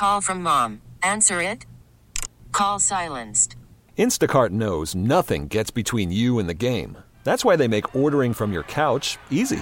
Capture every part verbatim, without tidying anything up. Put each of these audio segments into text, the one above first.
call from mom. Answer it. Call silenced. Instacart knows nothing gets between you and the game. That's why they make ordering from your couch easy.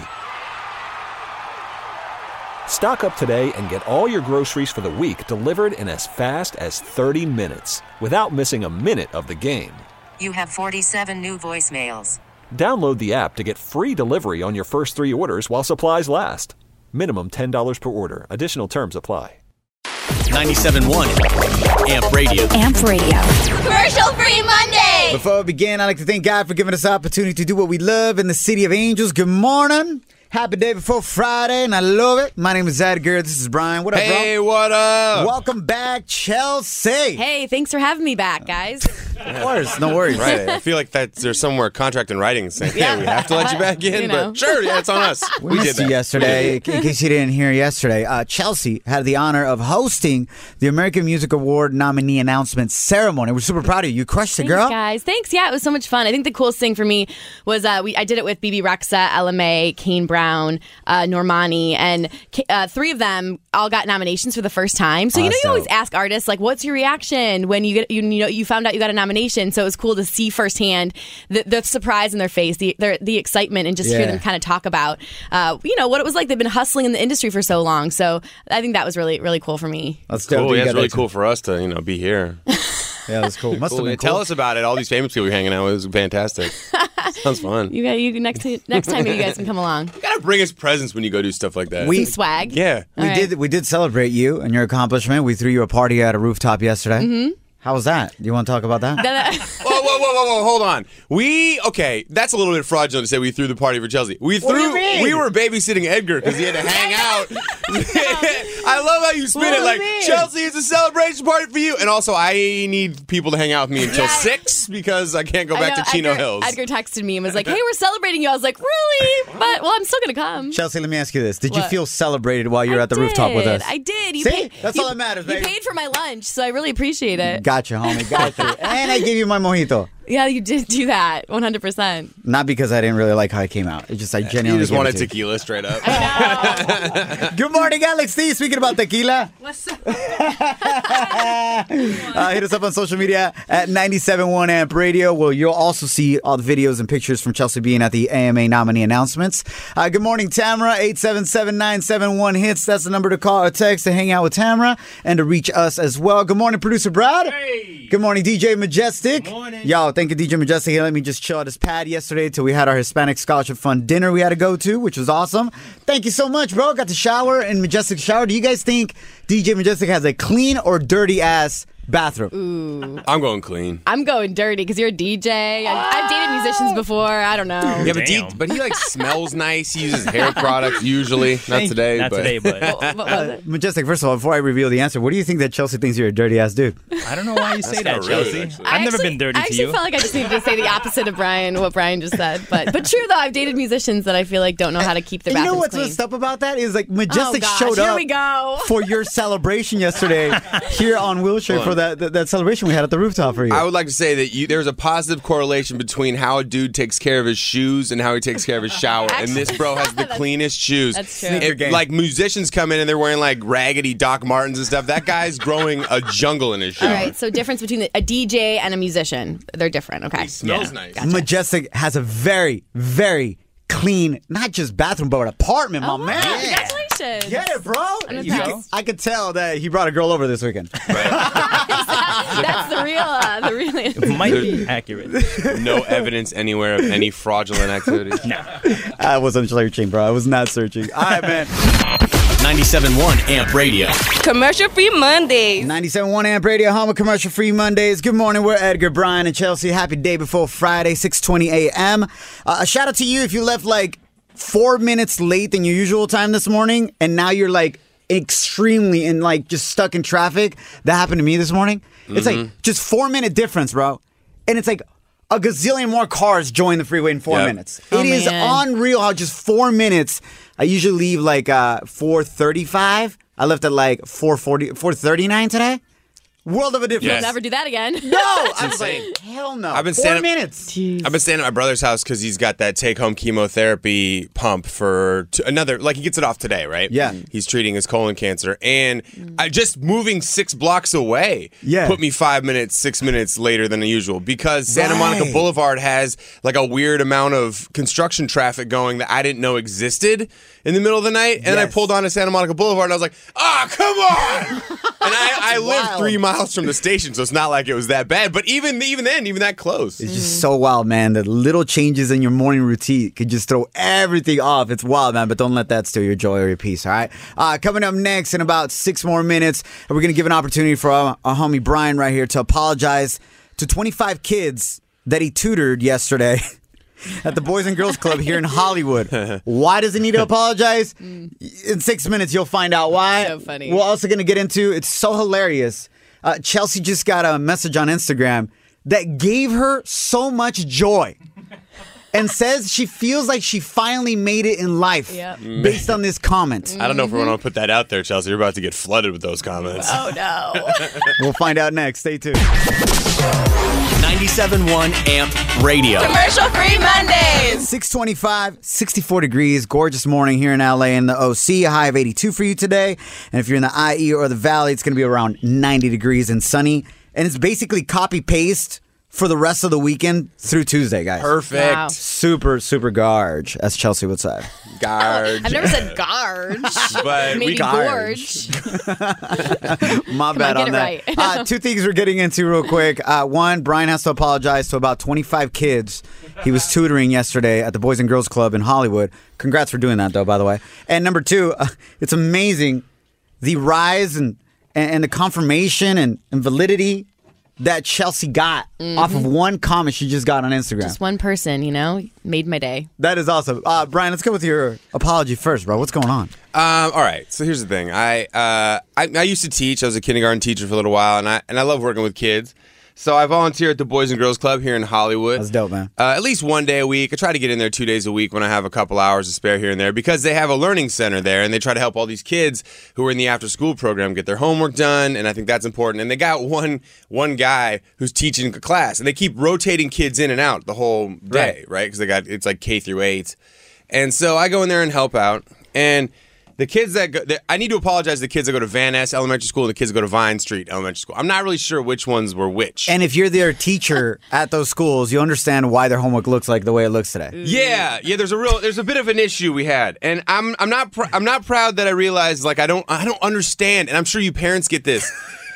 Stock up today and get all your groceries for the week delivered in as fast as thirty minutes without missing a minute of the game. You have forty-seven new voicemails. Download the app to get free delivery on your first three orders while supplies last. Minimum ten dollars per order. Additional terms apply. ninety-seven point one Amp Radio. Amp Radio. Commercial Free Monday! Before we begin, I'd like to thank God for giving us the opportunity to do what we love in the City of Angels. Good morning. Happy day before Friday, and I love it. My name is Edgar. This is Brian. What up, bro? Hey, what up? Welcome back, Chelsea. Hey, thanks for having me back, guys. Of course, no worries. Right, I feel like that there's somewhere contract and writing saying, yeah, we have to let you back in, You know. but sure, yeah, it's on us. We, We did missed that. you yesterday. In case you didn't hear yesterday, uh, Chelsea had the honor of hosting the American Music Award nominee announcement ceremony. We're super proud of you. You crushed it, Thanks, girl. guys. Thanks. Yeah, it was so much fun. I think the coolest thing for me was uh, we I did it with B B Rexa, Ella Mai, Kane Brown, uh, Normani, and uh, three of them all got nominations for the first time. So you know, you Awesome. always ask artists like, "What's your reaction when you get you, you know you found out you got a nomination?" So it was cool to see firsthand the, the surprise in their face, the their, the excitement, and just hear Yeah. them kind of talk about uh, you know what it was like. They've been hustling in the industry for so long. So I think that was really really cool for me. That's dope. Cool, You yeah, it's got really that- cool for us to, you know, be here. Yeah, that's cool. Must Cool. have been Yeah, Tell cool. us about it. All these famous people you're hanging out with. It was fantastic. Sounds fun. You got you next next time you guys can come along. You gotta bring us presents when you go do stuff like that. We- Some swag. yeah. We All did. right. We did celebrate you and your accomplishment. We threw you a party at a rooftop yesterday. Mm-hmm. How was that? Do you want to talk about that? Whoa, whoa, whoa, whoa, whoa, hold on. We, okay, that's a little bit fraudulent to say we threw the party for Chelsea. We What do threw, you mean? we were babysitting Edgar because he had to hang out. I love how you spin What it do like, you mean? Chelsea, it's a celebration party for you. And also, I need people to hang out with me until Yeah. six because I can't go I back know, to Chino Edgar, Hills. Edgar texted me and was like, "Hey, we're celebrating you." I was like, "Really?" But well, I'm still gonna come. Chelsea, let me ask you this: Did you What? feel celebrated while you were I at the rooftop with did. us? I did. You See? paid, That's you- all that matters, You baby. paid for my lunch, so I really appreciate it. Gotcha, homie. Gotcha. And I gave you my mojito. Yeah, you did do that, one hundred percent. Not because I didn't really like how it came out. It's just I You genuinely just gave wanted it to you. tequila straight up. Good morning, Alex D. Speaking about tequila. What's up? uh, hit us up on social media at ninety-seven point one Amp Radio, where you'll also see all the videos and pictures from Chelsea being at the A M A nominee announcements. Uh, good morning, Tamara. eight seven seven, nine seven one, hits. That's the number to call or text to hang out with Tamara and to reach us as well. Good morning, producer Brad. Hey. Good morning, D J Majestic. Good morning. Yo, thank you, D J Majestic. He let me just chill at his pad yesterday till we had our Hispanic Scholarship Fund dinner we had to go to, which was awesome. Thank you so much, bro. Got to shower in Majestic shower. Do you guys think D J Majestic has a clean or dirty ass bathroom? I'm going clean. I'm going dirty because you're a D J. I, I've dated musicians before. I don't know. Yeah, but, D- Damn. but he like smells nice. He uses hair products usually. Not today, Not but today, but What, what was it? Majestic, first of all, before I reveal the answer, what do you think that Chelsea thinks you're a dirty ass dude? I don't know why you say that, not rude, Chelsea. actually. I've I never actually- been dirty I to actually you. felt like I just needed to say the opposite of Brian, what Brian just said. But but true though, I've dated musicians that I feel like don't know how to keep their And you know bathrooms what's clean. messed up about that is like Oh Majestic gosh, showed here up we go. for your celebration yesterday here on Wilshire Hold for on. that, that that celebration we had at the rooftop for you. I would like to say that you, there's a positive correlation between how a dude takes care of his shoes and how he takes care of his shower. And this bro has the That's- cleanest shoes. that's true. Sneaker If, game. like musicians come in and they're wearing like raggedy Doc Martens and stuff. That guy's growing a jungle in his shower. All right, so difference between the, a D J and a musician. They're different, okay. He smells Yeah. nice. Majestic has a very, very clean, not just bathroom, but an apartment, my Oh, wow, man. congratulations. Get it, bro. I'm You impressed. can- I could tell that he brought a girl over this weekend. That's the real, uh, the real. Might be accurate. No evidence anywhere of any fraudulent activity. I wasn't searching, bro. I was not searching. All right, man. ninety-seven point one Amp Radio. Commercial Free Mondays. ninety-seven point one Amp Radio, home of Commercial Free Mondays. Good morning. We're Edgar, Brian, and Chelsea. Happy day before Friday, six twenty a.m. Uh, a shout out to you if you left like four minutes late than your usual time this morning, and now you're like extremely in like just stuck in traffic. That happened to me this morning. It's like just four minute difference, bro. And it's like a gazillion more cars join the freeway in four Yep. minutes. Oh, It is man. unreal how just four minutes. I usually leave like uh, four thirty-five. I left at like four forty, four thirty-nine today. World of a difference. You'll Yes. never do that again. No, I was insane. like, hell no. I've been Four standing- minutes. I've been staying at my brother's house because he's got that take-home chemotherapy pump for t- another. Like he gets it off today, right? Yeah. He's treating his colon cancer, and I just moving six blocks away. Yeah. Put me five minutes, six minutes later than usual because Santa Right. Monica Boulevard has like a weird amount of construction traffic going that I didn't know existed in the middle of the night, and then I Yes. pulled onto Santa Monica Boulevard, and I was like, "Ah, come on!" And I, I live wild. three miles from the station, so it's not like it was that bad. But even even then, even that close. It's just so wild, man. The little changes in your morning routine could just throw everything off. It's wild, man, but don't let that steal your joy or your peace, all right? Uh, coming up next in about six more minutes, we're going to give an opportunity for our, our homie Brian right here to apologize to twenty-five kids that he tutored yesterday at the Boys and Girls Club here in Hollywood. Why does he need to apologize? In six minutes, you'll find out why. So funny. We're also going to get into, it's so hilarious. Uh, Chelsea just got a message on Instagram that gave her so much joy and says she feels like she finally made it in life Yep. based on this comment. I don't know if we want to put that out there, Chelsea. You're about to get flooded with those comments. Oh, no. We'll find out next. Stay tuned. ninety-seven point one Amp Radio. Commercial free Mondays. six twenty-five, sixty-four degrees, gorgeous morning here in L A in the O C, a high of eighty-two for you today. And if you're in the I E or the Valley, it's going to be around ninety degrees and sunny. And it's basically copy-paste for the rest of the weekend through Tuesday, guys. Perfect. Wow. Super, super garge, as Chelsea would say. Guard. I've never said garge. But Maybe we Garge. gorge. My bad on, on, get it that. right. uh, two things we're getting into real quick. Uh, one, Brian has to apologize to about twenty-five kids he was tutoring yesterday at the Boys and Girls Club in Hollywood. Congrats for doing that, though, by the way. And number two, uh, it's amazing the rise and, and, and the confirmation and, and validity that Chelsea got off of one comment she just got on Instagram. Just one person, you know, made my day. That is awesome. Uh, Brian, let's go with your apology first, bro. What's going on? Um, all right. So here's the thing. I, uh, I I used to teach. I was a kindergarten teacher for a little while, and I and I love working with kids. So I volunteer at the Boys and Girls Club here in Hollywood. That's dope, man. Uh, at least one day a week. I try to get in there two days a week when I have a couple hours to spare here and there because they have a learning center there, and they try to help all these kids who are in the after-school program get their homework done, and I think that's important. And they got one one guy who's teaching a class, and they keep rotating kids in and out the whole day, right? Because they got it's like K through eight, and so I go in there and help out, and the kids that go, I need to apologize to the kids that go to Van Ness Elementary School and the kids that go to Vine Street Elementary School. I'm not really sure which ones were which. And if you're their teacher at those schools, you understand why their homework looks like the way it looks today. Yeah, yeah. There's a real, there's a bit of an issue we had, and I'm, I'm not, pr- I'm not proud that I realized like I don't, I don't understand, and I'm sure you parents get this.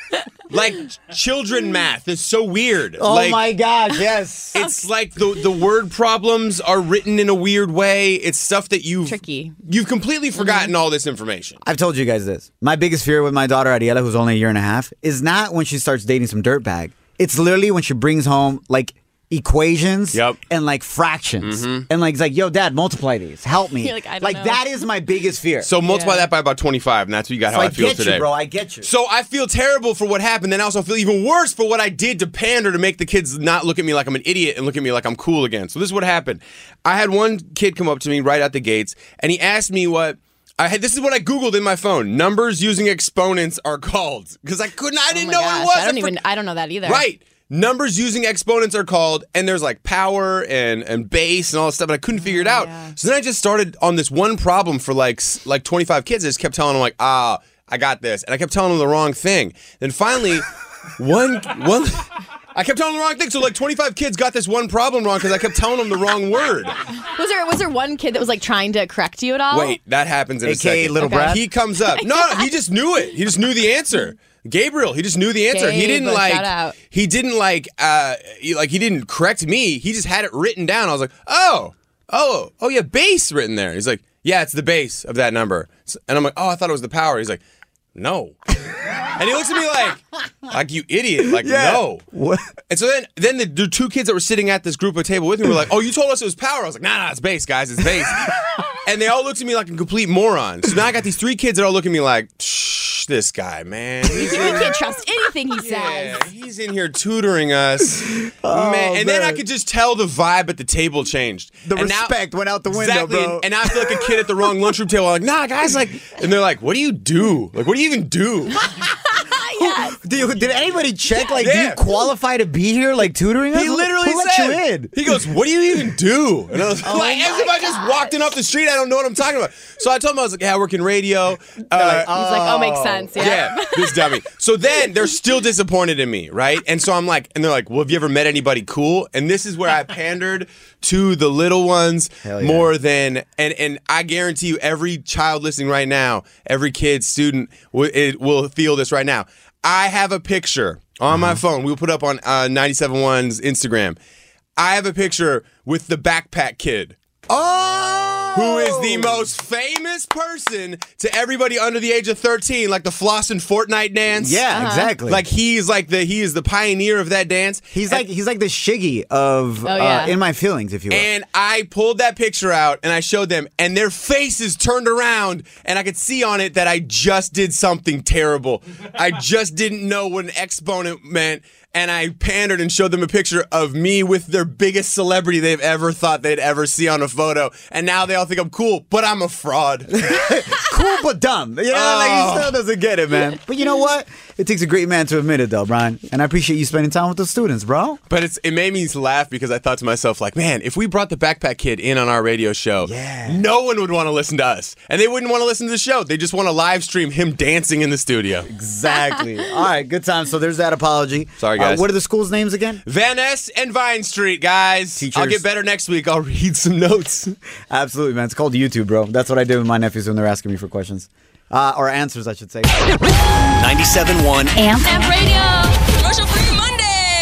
Like children math is so weird. Oh like, my gosh, yes. It's like the the word problems are written in a weird way. It's stuff that you've Tricky. You've completely forgotten all this information. I've told you guys this. My biggest fear with my daughter Ariela, who's only a year and a half, is not when she starts dating some dirtbag. It's literally when she brings home like equations Yep. and like fractions. And like it's like, yo, dad, multiply these. Help me. You're like, I don't know. that is my biggest fear. So multiply Yeah. that by about twenty-five, and that's what you got. So how I, I feel get today, you, bro. I get you. So I feel terrible for what happened, then I also feel even worse for what I did to pander to make the kids not look at me like I'm an idiot and look at me like I'm cool again. So this is what happened. I had one kid come up to me right out the gates, and he asked me what I had. This is what I Googled in my phone. Numbers using exponents are called because I couldn't. I didn't oh my know gosh, what it was. I don't I for- even. I don't know that either. Right. Numbers using exponents are called, and there's like power and, and base and all this stuff, and I couldn't figure it out. yeah. So then I just started on this one problem for like s- like twenty-five kids. I just kept telling them like, ah, I got this, and I kept telling them the wrong thing. Then finally, one one. I kept telling them the wrong thing, so like twenty-five kids got this one problem wrong because I kept telling them the wrong word. Was there was there one kid that was like trying to correct you at all? Wait, that happens in a A K A second. Little Okay. Brad. He comes up. No, no, he just knew it. He just knew the answer. Gabriel, he just knew the answer. he Gabe, didn't shout like. out. He didn't like. Uh, he, like he didn't correct me. He just had it written down. I was like, oh, oh, oh yeah, base written there. He's like, yeah, it's the base of that number. S- And I'm like, oh, I thought it was the power. He's like, no. And he looks at me like, like you idiot, like no. What? And so then, then the, the two kids that were sitting at this group of table with me were like, "Oh, you told us it was power." I was like, "Nah, nah, it's base, guys, it's base." And they all looked at me like a complete moron. So now I got these three kids that all look at me like, "Shh, this guy, man, he's You can't trust anything he says. yeah, he's in here tutoring us, man." And then I man. could just tell the vibe at the table changed. The And now- respect went out the window, exactly. bro. And, and I feel like a kid at the wrong lunchroom table. I'm like, nah, guys, like, and they're like, "What do you do? Like, what do you even do?" Yes. Dude, did anybody check? Like, do Yeah. you qualify to be here? Like tutoring us? He Who- literally who let said, you in? he goes, what do you even do? And I was Oh like, as if I just walked in off the street, I don't know what I'm talking about. So I told him, I was like, yeah, I work in radio. Uh, He's like, oh, makes sense. Yeah. yeah, this dummy. So then they're still disappointed in me, right? And so I'm like, and they're like, well, have you ever met anybody cool? And this is where I pandered to the little ones Hell yeah. more than, and and I guarantee you, every child listening right now, every kid, student, will, it will feel this right now. I have a picture on my phone. We'll put up on uh, ninety-seven point one's Instagram. I have a picture with the backpack kid. Oh! Who is the most famous person to everybody under the age of thirteen, like the floss and Fortnite dance? Yeah, exactly. Like he's like the he is the pioneer of that dance. he's like he's like the Shiggy of Oh, yeah. uh, In My Feelings, if you will. And I pulled that picture out and I showed them, and their faces turned around, and I could see on it that I just did something terrible. I just didn't know what an exponent meant. And I pandered and showed them a picture of me with their biggest celebrity they've ever thought they'd ever see on a photo. And now they all think I'm cool, but I'm a fraud. Cool but dumb. You know, like Oh. he still doesn't get it, man. But you know what? It takes a great man to admit it, though, Brian. And I appreciate you spending time with the students, bro. But it's it made me laugh because I thought to myself, like, man, if we brought the backpack kid in on our radio show, Yeah. no one would want to listen to us. And they wouldn't want to listen to the show. They just want to live stream him dancing in the studio. Exactly. All right, good time. So there's that apology. Sorry, guys. Uh, what are the school's names again? Van Ness and Vine Street, guys. Teachers. I'll get better next week. I'll read some notes. Absolutely, man. It's called YouTube, bro. That's what I do with my nephews when they're asking me for questions. Uh, or answers, I should say. ninety-seven point one Amp Radio. Commercial free Mondays.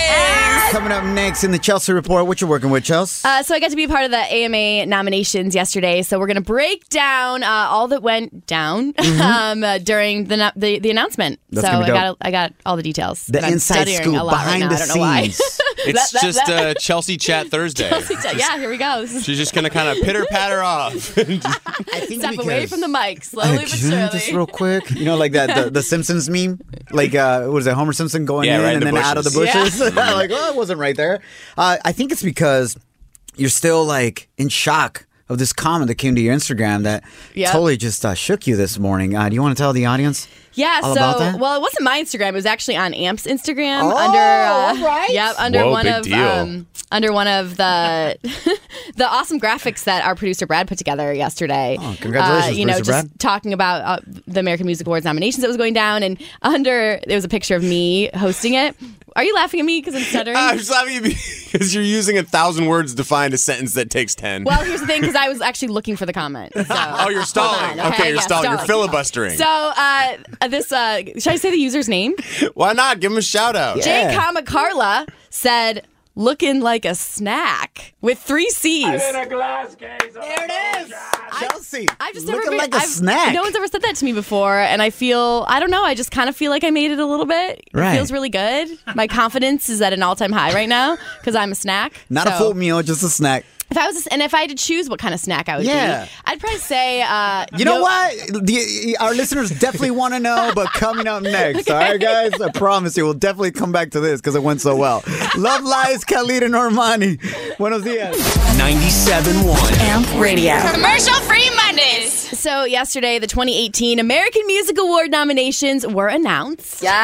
Coming up next in the Chelsea Report, what you working with, Chelsea? Uh, so I got to be a part of the A M A nominations yesterday. So we're going to break down uh, all that went down um, uh, during the, no- the the announcement. Mm-hmm. That's so gonna I be got dope. I got all the details. The And I'm inside studying scoop a lot behind right now. the I don't know why. scenes. It's That- that- just that- uh, Chelsea Chat Thursday. yeah, here we go. This is She's just going to kind of pitter patter off. I think step away because- from the mic, slowly but surely. Just real quick, you know, like that the, the Simpsons meme, like uh, what is it, Homer Simpson going Yeah, in right in and the then out of the bushes. bushes. like, oh, it wasn't right there. Uh, I think it's because you're still like in shock of this comment that came to your Instagram that Yep. totally just uh, shook you this morning. Uh, do you want to tell the audience? Yeah, all so about that? well, it wasn't my Instagram. It was actually on Amp's Instagram. Oh, under uh, all right. Yep, under Whoa, one big of deal. um, under one of the the awesome graphics that our producer Brad put together yesterday. Oh, congratulations, Uh, you know, producer just Brad. talking about uh, the American Music Awards nominations that was going down, and under there was a picture of me hosting it. Are you laughing at me because I'm stuttering? I'm just laughing at you because you're using a thousand words to find a sentence that takes ten. Well, here's the thing, because I was actually looking for the comment. So. oh, you're stalling. on, okay, okay? you're Yeah, stalling. You're stalling. filibustering. So uh, this, uh, should I say the user's name? Why not? Give him a shout out. Jay Yeah. Kama Carla said, "Looking like a snack," with three C's. There it is, Chelsea. I've just looking never been, like a I've- snack. No one's ever said that to me before, and I feel I don't know. I just kind of feel like I made it a little bit. It Right. feels really good. My confidence is at an all-time high right now because I'm a snack. Not a So, full meal, just a snack. If I was, and if I had to choose what kind of snack I would Yeah. be, I'd probably say, uh, You know yo- what? The, our listeners definitely want to know, but coming up next, all right, guys? I promise you, we'll definitely come back to this because it went so well. Love Lies, Khalid and Normani. Buenos dias. ninety-seven point one Amp Radio. Commercial free Mondays. So yesterday, the twenty eighteen American Music Award nominations were announced. Yeah.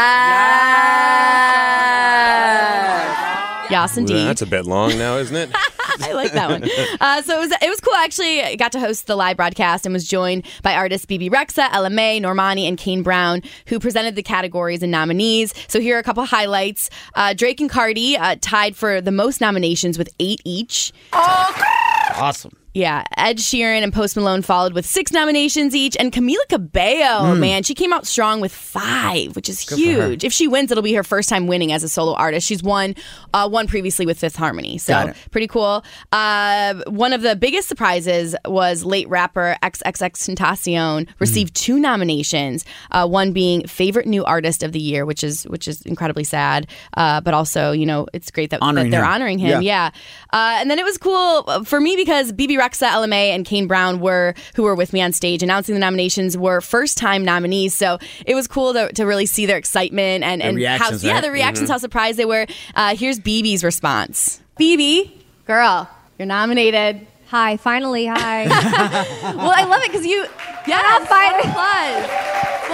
Yes, indeed. That's a bit long now, isn't it? I like that one. Uh, so it was it was cool. Actually, I got to host the live broadcast and was joined by artists B B Rexa, Ella Mai, Normani, and Kane Brown, who presented the categories and nominees. So here are a couple highlights. Uh, Drake and Cardi uh, tied for the most nominations with eight each. Awesome. Yeah, Ed Sheeran and Post Malone followed with six nominations each, and Camila Cabello, man, she came out strong with five, which is huge. If she wins, it'll be her first time winning as a solo artist. She's won uh, one previously with Fifth Harmony, so Got it. pretty cool. Uh, one of the biggest surprises was late rapper X X X Tentacion received two nominations. Uh, one being Favorite New Artist of the Year, which is which is incredibly sad, uh, but also you know it's great that, Honoring that they're him. honoring him. Yeah. Yeah, uh, and then it was cool for me because B B Rexa, Ella Mai, and Kane Brown were who were with me on stage announcing the nominations were first time nominees. So it was cool to, to really see their excitement and, and reactions, how yeah right? the reactions, how surprised they were. Uh, here's B B's response. B B, girl, you're nominated. Hi, finally, hi. Well, I love it because you yeah finally. applause. Well,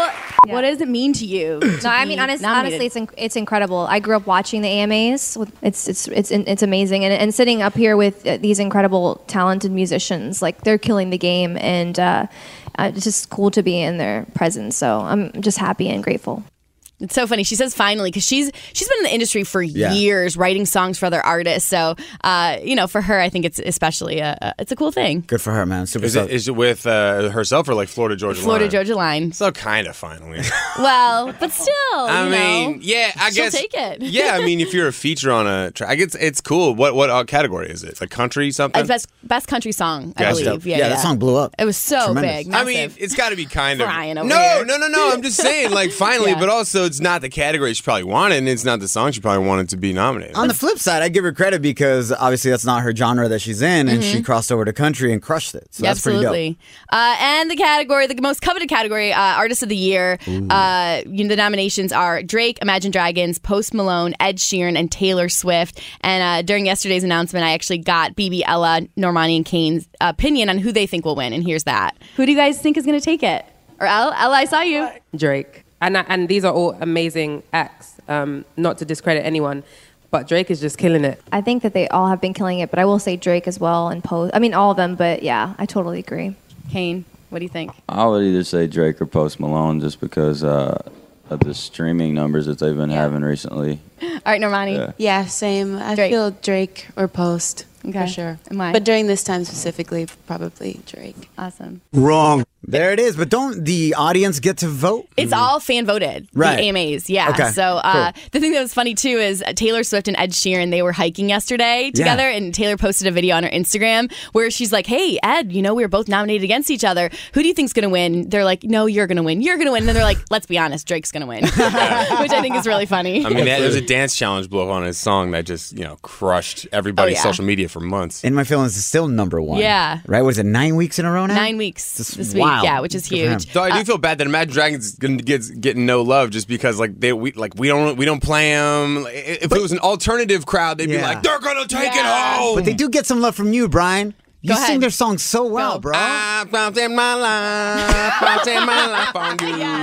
What does it mean to you? No, I mean, honest, honestly, it's inc- it's incredible. I grew up watching the A M As. It's it's it's it's amazing, and and sitting up here with uh, these incredible, talented musicians, like they're killing the game, and uh, uh, it's just cool to be in their presence. So I'm just happy and grateful. It's so funny. She says finally because she's she's been in the industry for Yeah. years, writing songs for other artists. So, uh, you know, for her, I think it's especially a, a it's a cool thing. Good for her, man. Super Is stoked. it, is it with uh, herself or like Florida Georgia Florida Line? Georgia Line. So kind of finally. Well, but still, I you mean, know, yeah, I she'll guess. take it. Yeah, I mean, if you're a feature on a track, it's it's cool. What what uh, category is it? It's like country something. Uh, best best country song, I Gotcha. believe. Yeah, yeah, that song blew up. It was so Tremendous. big. I mean, massive. it's got to be kind of. Frying over no, here. no, no, no. I'm just saying, like, finally, Yeah. but also it's not the category she probably wanted, and it's not the song she probably wanted to be nominated. On the flip side, I give her credit because obviously that's not her genre that she's in, and she crossed over to country and crushed it. So that's pretty dope. Absolutely. Uh, and the category, the most coveted category, uh, Artist of the Year. Uh, you know, the nominations are Drake, Imagine Dragons, Post Malone, Ed Sheeran, and Taylor Swift. And uh, during yesterday's announcement, I actually got B B, Ella, Normani, and Kane's opinion on who they think will win. And here's that. Who do you guys think is going to take it? Or Ella, Ella, I saw you. Drake. And I- and these are all amazing acts. Um, not to discredit anyone, but Drake is just killing it. I think that they all have been killing it, but I will say Drake as well and Post. I mean, all of them, but yeah, I totally agree. Kane, what do you think? I would either say Drake or Post Malone just because uh, of the streaming numbers that they've been having recently. All right, Normani. Yeah. Yeah, same. I Drake. feel Drake or Post Okay. for sure. And why? But during this time specifically, probably Drake. Awesome. Wrong. There it is. But don't the audience get to vote? It's all fan voted. Right. The A M As, yeah. Okay, So uh, cool. the thing that was funny too is Taylor Swift and Ed Sheeran, they were hiking yesterday together, and Taylor posted a video on her Instagram where she's like, "Hey, Ed, you know we were both nominated against each other. Who do you think's gonna win?" They're like, "No, you're gonna win. You're gonna win." And then they're like, "Let's be honest, Drake's gonna win," which I think is really funny. I mean, that, there's a dance challenge blow on his song that just, you know, crushed everybody's Oh, yeah. social media for months. In My Feelings is still number one. Yeah. Right? Was it nine weeks in a row now? Nine weeks This is this week, wild. yeah, which is Good for him. huge. So I do Uh, feel bad that Imagine Dragons is gonna get getting no love just because like they we like we don't we don't play them. If it was an alternative crowd, they'd be Yeah. like, they're gonna take it Yeah. home. But they do get some love from you, Brian. You Go sing ahead. their songs so well, Go. bro. I found in my life, found in my life on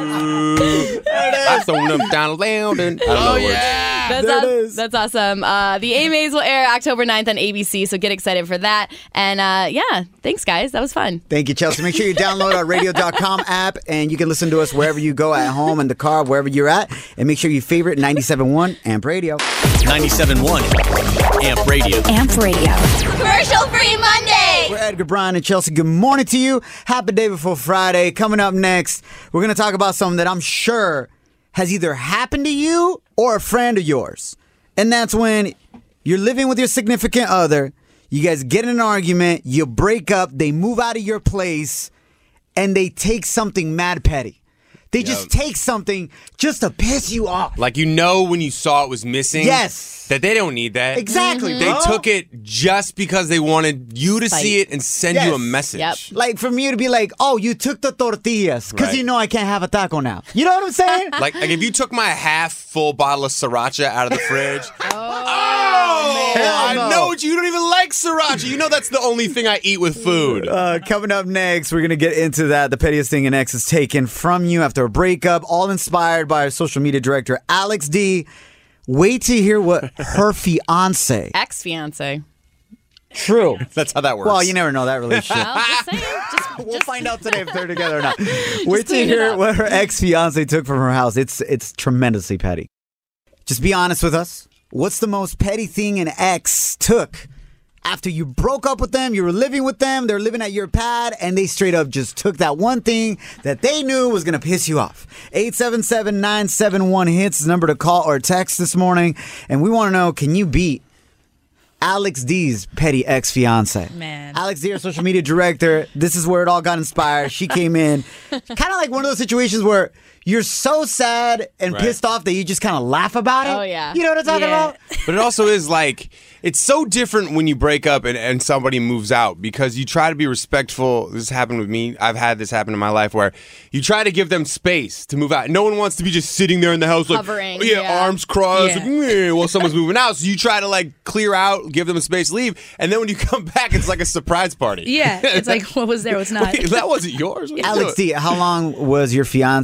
you. I thrown them down loud and oh yeah. That's, There it aw- is. that's awesome. Uh, the A M As will air October ninth on A B C, so get excited for that. And uh, yeah, thanks, guys. That was fun. Thank you, Chelsea. Make sure you download our radio dot com app and you can listen to us wherever you go, at home, in the car, wherever you're at. And make sure you favorite ninety-seven point one Amp Radio. ninety-seven point one Amp Radio. Amp Radio. Commercial free Monday. We're Edgar, Brian, and Chelsea. Good morning to you. Happy day before Friday. Coming up next, we're going to talk about something that I'm sure has either happened to you or a friend of yours. And that's when you're living with your significant other, you guys get in an argument, you break up, they move out of your place, and they take something mad petty. They just take something just to piss you off. Like you know when you saw it was missing. Yes. That they don't need that. Exactly, They bro. took it just because they wanted you to Spite. see it and send you a Yes. message. Yep. Like from you to be like, oh, you took the tortillas because Right. you know I can't have a taco now. You know what I'm saying? Like, like if you took my half full bottle of sriracha out of the fridge. oh, Hell I no. know you don't even like sriracha. You know that's the only thing I eat with food. Uh, coming up next, we're going to get into that. The pettiest thing an ex is taken from you after a breakup, all inspired by our social media director, Alex D. Wait to hear what her fiance. Ex fiance. True. That's how that works. Well, you never know that relationship. Well, just saying. Just, We'll just- find out today if they're together or not. Wait to clean it hear up. what her ex fiance took from her house. It's it's tremendously petty. Just be honest with us. What's the most petty thing an ex took after you broke up with them? You were living with them. They're living at your pad, and they straight up just took that one thing that they knew was gonna piss you off. eight seven seven, nine seven one hits is the number to call or text this morning, and we want to know: can you beat Alex D's petty ex-fiance? Man. Alex D, our social media director. This is where it all got inspired. She came in, kind of like one of those situations where you're so sad and Right. pissed off that you just kind of laugh about it. Oh, yeah. You know what I'm talking Yeah. about? But it also is like, it's so different when you break up and, and somebody moves out because you try to be respectful. This happened with me. I've had this happen in my life where you try to give them space to move out. No one wants to be just sitting there in the house like, Hovering, oh, yeah, yeah. arms crossed, Yeah. like, "Meh," while someone's moving out. So you try to like clear out, give them a space, leave. And then when you come back, it's like a surprise party. Yeah, it's like what was there was not. Wait, that wasn't yours. What are you Alex doing? D, how long was your fiance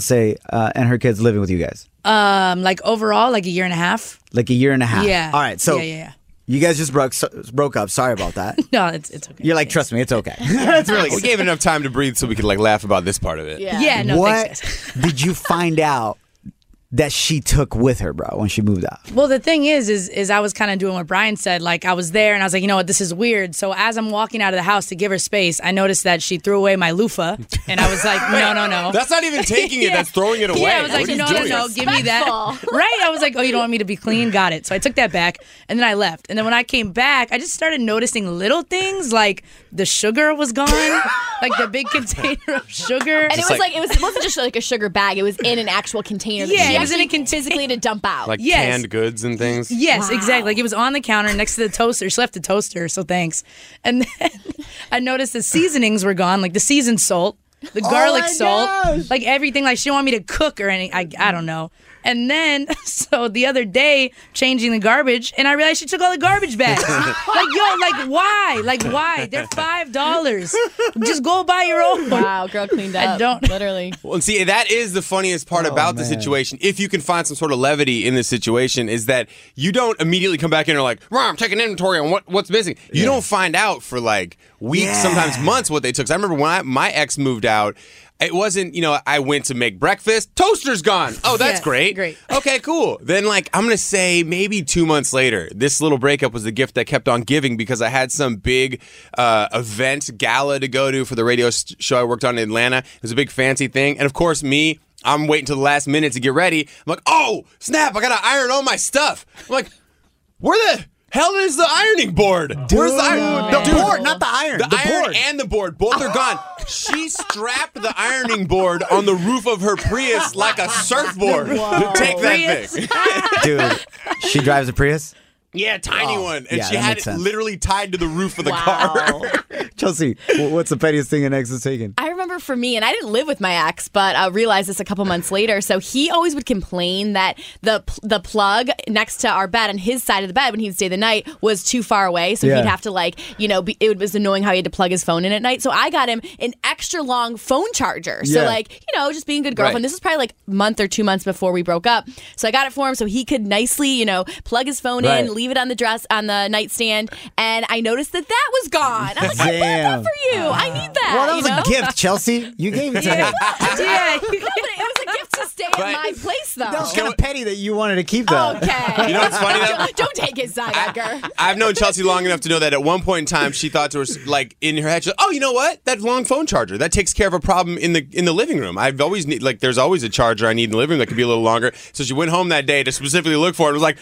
uh, and her kids living with you guys? Um, like overall, like a year and a half. Like a year and a half. Yeah. All right. So yeah, yeah, yeah. you guys just broke so, broke up. Sorry about that. No, it's it's okay. You're like, trust me, it's okay. It's really We good. gave enough time to breathe so we could like laugh about this part of it. Yeah. Yeah. No. What Thanks, did you find out that she took with her, bro, when she moved out? Well, the thing is, is, is I was kind of doing what Brian said. Like, I was there, and I was like, you know what, this is weird. So as I'm walking out of the house to give her space, I noticed that she threw away my loofah, and I was like, no, no, no. That's not even taking it. Yeah. That's throwing it away. Yeah, I was like, What are you no, no, doing? no, give me that. Right? I was like, oh, you don't want me to be clean? Got it. So I took that back, and then I left. And then when I came back, I just started noticing little things, like the sugar was gone, like the big container of sugar. And it was like, it was it wasn't just like a sugar bag. It was in an actual container. That Yeah, she it was in a actually physically to dump out. Like Yes. canned goods and things. Yes, Wow. exactly. Like it was on the counter next to the toaster. She left the toaster, so thanks. And then I noticed the seasonings were gone, like the seasoned salt, the garlic my salt, gosh. like everything. Like she didn't want me to cook or anything. I, I don't know. And then, so the other day, changing the garbage, and I realized she took all the garbage bags. Like, yo, like, why? Like, why? They're five dollars. Just go buy your own. Wow, girl cleaned up. I don't. Literally. Well, and see, that is the funniest part Oh, about the man. situation. If you can find some sort of levity in this situation, is that you don't immediately come back in and are like, "Rah, I'm taking inventory on what, what's missing. You Yeah. don't find out for like weeks, Yeah. sometimes months, what they took. 'Cause I remember when I, my ex moved out, it wasn't, you know, I went to make breakfast, toaster's gone. Oh, that's Yeah, great. great. Okay, cool. Then, like, I'm going to say maybe two months later, this little breakup was the gift that kept on giving because I had some big uh, event, gala to go to for the radio st- show I worked on in Atlanta. It was a big fancy thing. And of course, me, I'm waiting till the last minute to get ready. I'm like, oh, snap, I got to iron all my stuff. I'm like, where the hell is the ironing board? Where's the iron? The Dude, board, not the iron. The, The iron board. and the board, both are gone. She strapped the ironing board on the roof of her Prius like a surfboard. Take that thing. Dude, she drives a Prius? Yeah, tiny Oh, one. And yeah, she that had makes it sense. literally tied to the roof of the Wow. car. Chelsea, wh- what's the pettiest thing an ex has taken? I remember for me, and I didn't live with my ex, but I realized this a couple months later. So he always would complain that the the plug next to our bed on his side of the bed when he would stay the night was too far away. So Yeah. he'd have to like, you know, be, it was annoying how he had to plug his phone in at night. So I got him an extra long phone charger. So Yeah. like, you know, just being a good girlfriend. Right. This was probably like a month or two months before we broke up. So I got it for him so he could nicely, you know, plug his phone Right. in, leave it on the dress on the nightstand, and I noticed that that was gone. I was like, I bought Damn. that for you. I need that. Well, that you was know? a gift, Chelsea. You gave it to Yeah. her. Yeah. No, but it was a gift to stay at But- my place, though. That was kind of petty that you wanted to keep that. Okay. You know what's funny, though? Don't, don't take his side, Edgar. I've known Chelsea long enough to know that at one point in time, she thought to her, like, in her head, she's like, oh, you know what? That long phone charger, that takes care of a problem in the in the living room. I've always need, like, there's always a charger I need in the living room that could be a little longer. So she went home that day to specifically look for it and was like,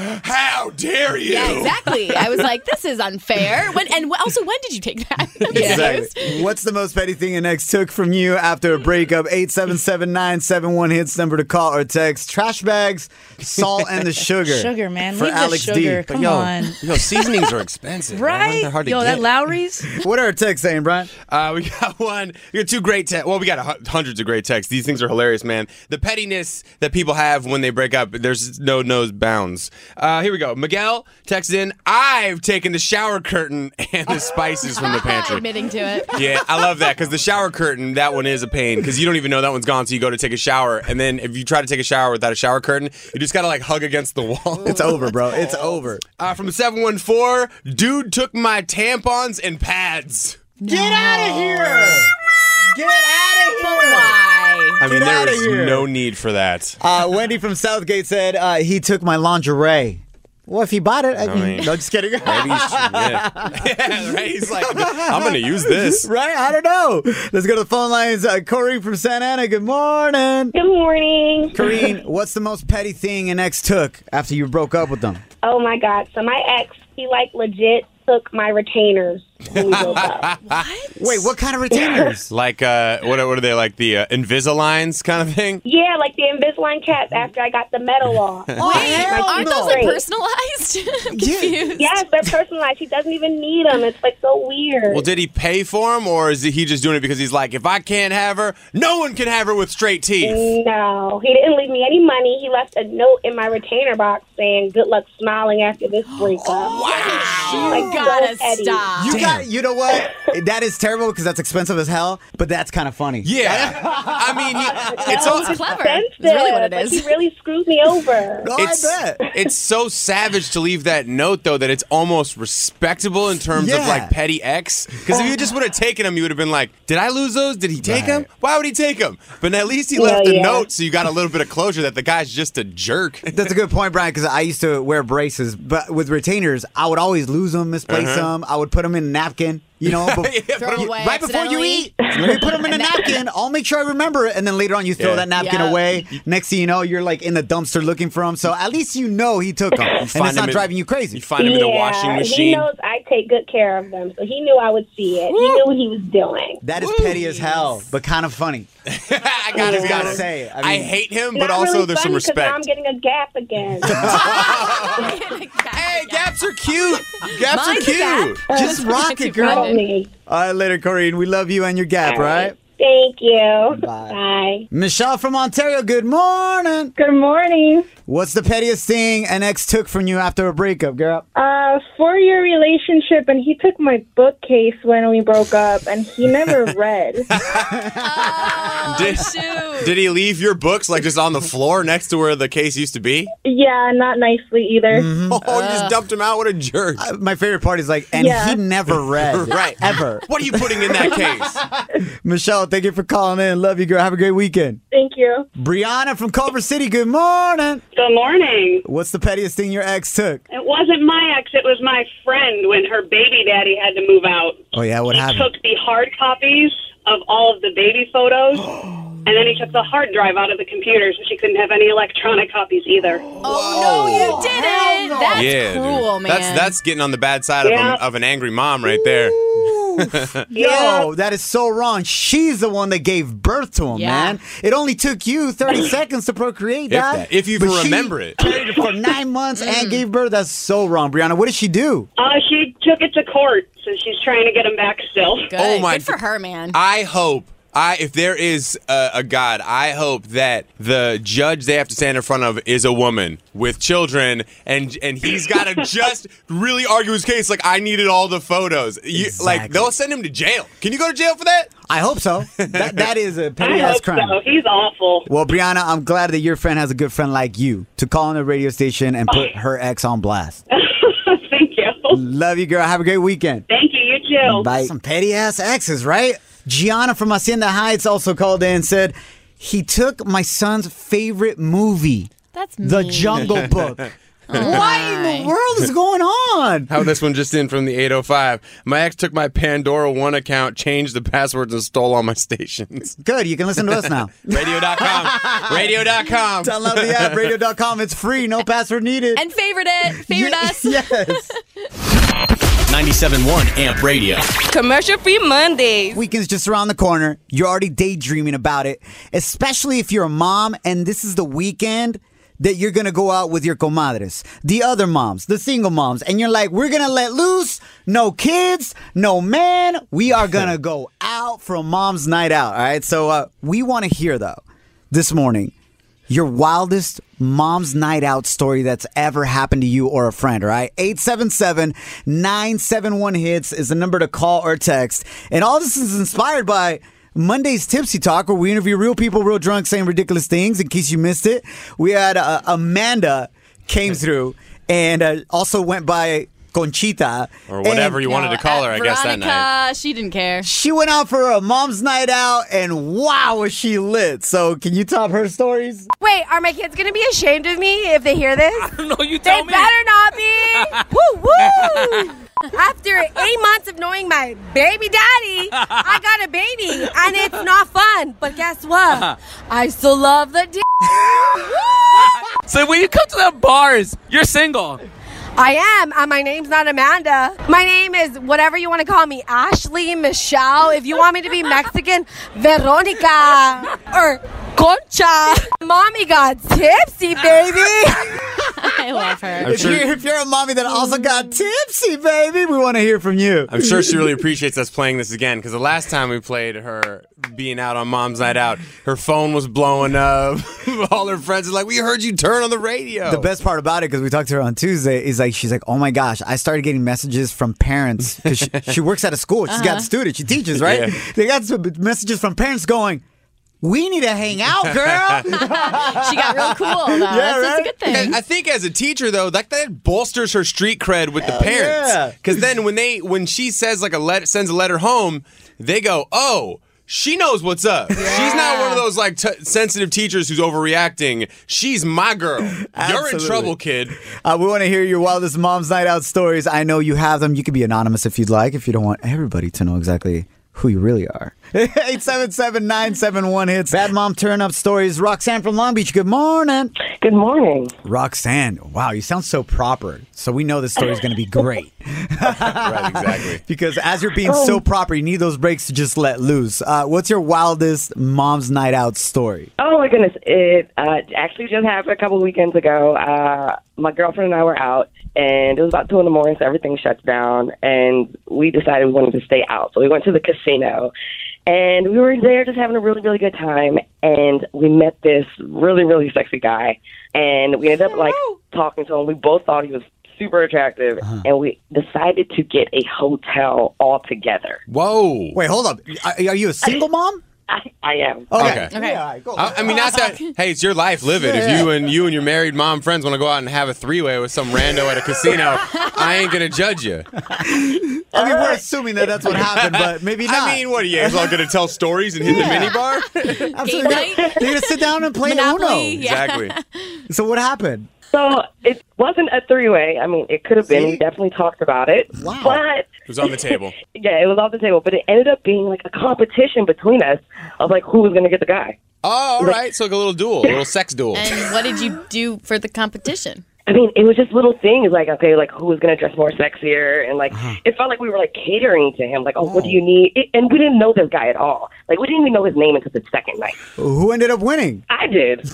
how dare you? Yeah, exactly. I was like, this is unfair. When and wh- also, when did you take that? Exactly. What's the most petty thing an ex took from you after a breakup? eight seven seven nine seven one hits number to call or text. Trash bags, salt, and the sugar. Sugar, man. For Leave Alex the D. sugar. But Come yo, on. yo, seasonings are expensive. man. Right? They're hard to Yo, get. that Lowry's? What are our texts saying, Brian? Uh, we got one. We got two great texts. Well, we got hu- hundreds of great texts. These things are hilarious, man. The pettiness that people have when they break up, there's no no bounds. Uh, here we go. Miguel texted in, I've taken the shower curtain and the spices from the pantry. Admitting to it. Yeah, I love that because the shower curtain, that one is a pain because you don't even know that one's gone. So you go to take a shower, and then if you try to take a shower without a shower curtain, you just gotta like hug against the wall. It's over, bro. It's over. Uh, from seven one four, dude took my tampons and pads. Get out of here! Get out of here! Why? I mean, Get there outta is here. no need for that. Uh, Wendy from Southgate said uh, he took my lingerie. Well, if he bought it, I, I mean, mean, no, just kidding. Maybe you should, yeah. yeah, right? He's like, I'm going to use this. Right? I don't know. Let's go to the phone lines. Uh, Corrine from Santa Ana, good morning. Good morning. Corrine, what's the most petty thing an ex took after you broke up with them? Oh my God. So my ex, he like legit took my retainers when we broke up. Wait, what kind of retainers? Like, uh, what, are, what are they, like the uh, Invisaligns kind of thing? Yeah, like the Invisalign caps after I got the metal off. Wait, hell aren't no. those like personalized? I'm confused. Yes, they're personalized. He doesn't even need them. It's like so weird. Well, did he pay for them, or is he just doing it because he's like, if I can't have her, no one can have her with straight teeth? No, he didn't leave me any money. He left a note in my retainer box saying, good luck smiling after this breakup. Wow. Like, You gotta so petty. stop. You Damn. got, you know what? That is terrible because that's expensive as hell, but that's kind of funny. Yeah. I mean, he- it's all It's clever. expensive, It's really what it but is. he really screwed me over. No, it's, I bet. it's so savage to leave that note, though, that it's almost respectable in terms of Yeah. like petty X. Because if you just would have taken them, you would have been like, did I lose those? Did he take them? Why would he take them? But at least he Yeah, left a yeah. note, so you got a little bit of closure that the guy's just a jerk. That's a good point, Brian, because I used to wear braces, but with retainers, I would always lose them, misplace Uh-huh. them. I would put them in a napkin, you know, but Yeah, Throw it you- away right before you accidentally. eat. Let me put them in a napkin. I'll make sure I remember it, and then later on you throw Yeah. that napkin Yeah. away. Next thing you know, you're like in the dumpster looking for them. So at least you know he took them, and it's find not them in- driving you crazy. You find them in a washing He machine. knows I take good care of them, so he knew I would see it. He knew what he was doing. That is petty as hell, but kind of funny. I gotta, Just gotta gotta say, I I, mean- hate him, but Not also really there's some funny 'cause now I'm respect. getting a gap again. Hey, gaps are cute. Gaps Mine's are a gap. cute. Just rock it, girl. Follow me. All right, later, Corrine. We love you and your gap, all right? Thank you. Bye. Bye. Michelle from Ontario, good morning. Good morning. What's the pettiest thing an ex took from you after a breakup, girl? Uh, four-year relationship, and he took my bookcase when we broke up, and he never read. Oh, Did- shoot. Did he leave your books like just on the floor next to where the case used to be? Yeah, not nicely either. Oh, you just dumped him out? What a jerk. Uh, my favorite part is like, and Yeah. he never read. Right. Ever. What are you putting in that case? Michelle, thank you for calling in. Love you, girl. Have a great weekend. Thank you. Brianna from Culver City, good morning. Good morning. What's the pettiest thing your ex took? It wasn't my ex, it was my friend when her baby daddy had to move out. Oh, yeah, what he happened? took the hard copies of all of the baby photos, and then he took the hard drive out of the computer so she couldn't have any electronic copies either. Oh, no, you didn't. That's yeah, dude. cruel, man. That's that's getting on the bad side Yeah. of, a, of an angry mom right there. Yo, that is so wrong. She's the one that gave birth to him, Yeah. man. It only took you thirty seconds to procreate If that. that- if you But even she remember it. carried it for nine months Mm. and gave birth. That's so wrong, Brianna. What did she do? Uh, she took it to court, so she's trying to get him back still. Good. Oh, my- Good for her, man. I hope. I, if there is a, a God, I hope that the judge they have to stand in front of is a woman with children, and and he's got to just really argue his case. Like, I needed all the photos. You, Like, Exactly. they'll send him to jail. Can you go to jail for that? I hope so. That that is a petty I ass hope crime. so. He's awful. Well, Brianna, I'm glad that your friend has a good friend like you to call on the radio station and put her ex on blast. Thank you. Love you, girl. Have a great weekend. Thank you. You too. Bye. Some petty ass exes, right? Gianna from Hacienda Heights also called in and said he took my son's favorite movie, That's The mean. Jungle Book. What in the world is going on? How this one just in from the eight oh five. My ex took my Pandora One account, changed the passwords, and stole all my stations. Good, you can listen to us now. Radio dot com. Radio dot com. Download the app, radio dot com. It's free, no password needed. And favorite it. Favorite Ye- us. Yes. ninety-seven point one Amp Radio. Commercial free Mondays. Weekend's just around the corner. You're already daydreaming about it, especially if you're a mom and this is the weekend that you're going to go out with your comadres, the other moms, the single moms, and you're like, we're going to let loose, no kids, no man. We are going to go out for a mom's night out, all right? So uh, we want to hear, though, this morning, your wildest mom's night out story that's ever happened to you or a friend, all right? eight seven seven, nine seven one, HITS is the number to call or text. And all this is inspired by Monday's Tipsy Talk, where we interview real people, real drunk, saying ridiculous things. In case you missed it, we had uh, Amanda came through and uh, also went by Conchita. Or whatever And you wanted to call her, I guess, that night. Veronica, she didn't care. She went out for a mom's night out, and wow, was she lit. So can you top her stories? Wait, are my kids going to be ashamed of me if they hear this? I don't know, you They tell me. better not be. Woo woo! After eight months of knowing my baby daddy, I got a baby, and it's not fun. But guess what? I still love the d. So when you come to the bars, you're single. I am, and my name's not Amanda. My name is whatever you want to call me, Ashley, Michelle. If you want me to be Mexican, Veronica. Or Concha. Mommy got tipsy, baby. I love her. If, sure- you're, if you're a mommy that also got tipsy, baby, we want to hear from you. I'm sure she really appreciates us playing this again because the last time we played her being out on Mom's Night Out, her phone was blowing up. All her friends are like, we heard you turn on the radio. The best part about it, because we talked to her on Tuesday, is like she's like, oh my gosh, I started getting messages from parents because she, she works at a school. She's got students. She teaches, right? Yeah. They got some messages from parents going, we need to hang out, girl. She got real cool, though. Yeah, that's, that's a right? good thing. I think as a teacher though, like that bolsters her street cred with the yeah. parents. Because then when they when she says like a let sends a letter home, they go, oh. She knows what's up. Yeah. She's not one of those like t- sensitive teachers who's overreacting. She's my girl. You're Absolutely. in trouble, kid. Uh, we want to hear your wildest Mom's Night Out stories. I know you have them. You can be anonymous if you'd like, if you don't want everybody to know exactly who you really are. eight seven seven, nine seven one, hits. Bad mom turn-up stories. Roxanne from Long Beach, good morning. Good morning. Roxanne, wow, you sound so proper. So we know this story is going to be great. Right, exactly. Because as you're being so proper, you need those breaks to just let loose. Uh, what's your wildest Mom's Night Out story? Oh my goodness! It uh, actually just happened a couple weekends ago. Uh, my girlfriend and I were out, and it was about two in the morning, so everything shuts down, and we decided we wanted to stay out. So we went to the casino, and we were there just having a really, really good time, and we met this really, really sexy guy, and we ended up like talking to him. We both thought he was super attractive, uh-huh. and we decided to get a hotel all together. Whoa! Wait, hold up. Are, are you a single mom? I, I am. Okay. Okay. Yeah, all right, go. I, I mean, not that. Hey, it's your life. Live it. Yeah, if yeah. you and you and your married mom friends want to go out and have a three-way with some rando at a casino, I ain't gonna judge you. I mean, we're assuming that that's what happened, but maybe not. I mean, what are you guys all gonna tell stories and hit Yeah. the minibar? Absolutely. They're gonna sit down and play Uno. Monopoly, yeah. Exactly. So what happened? So it wasn't a three-way. I mean, it could have been. See? We definitely talked about it. Wow. But It was on the table. yeah, it was off the table. But it ended up being like a competition between us of like who was going to get the guy. Oh, all right. So like a little duel, a little sex duel. And what did you do for the competition? I mean, it was just little things like, okay, like who was going to dress more sexier? And like, it felt like we were like catering to him. Like, oh, what do you need? It, and we didn't know this guy at all. Like, we didn't even know his name until the second night. Who ended up winning? I did.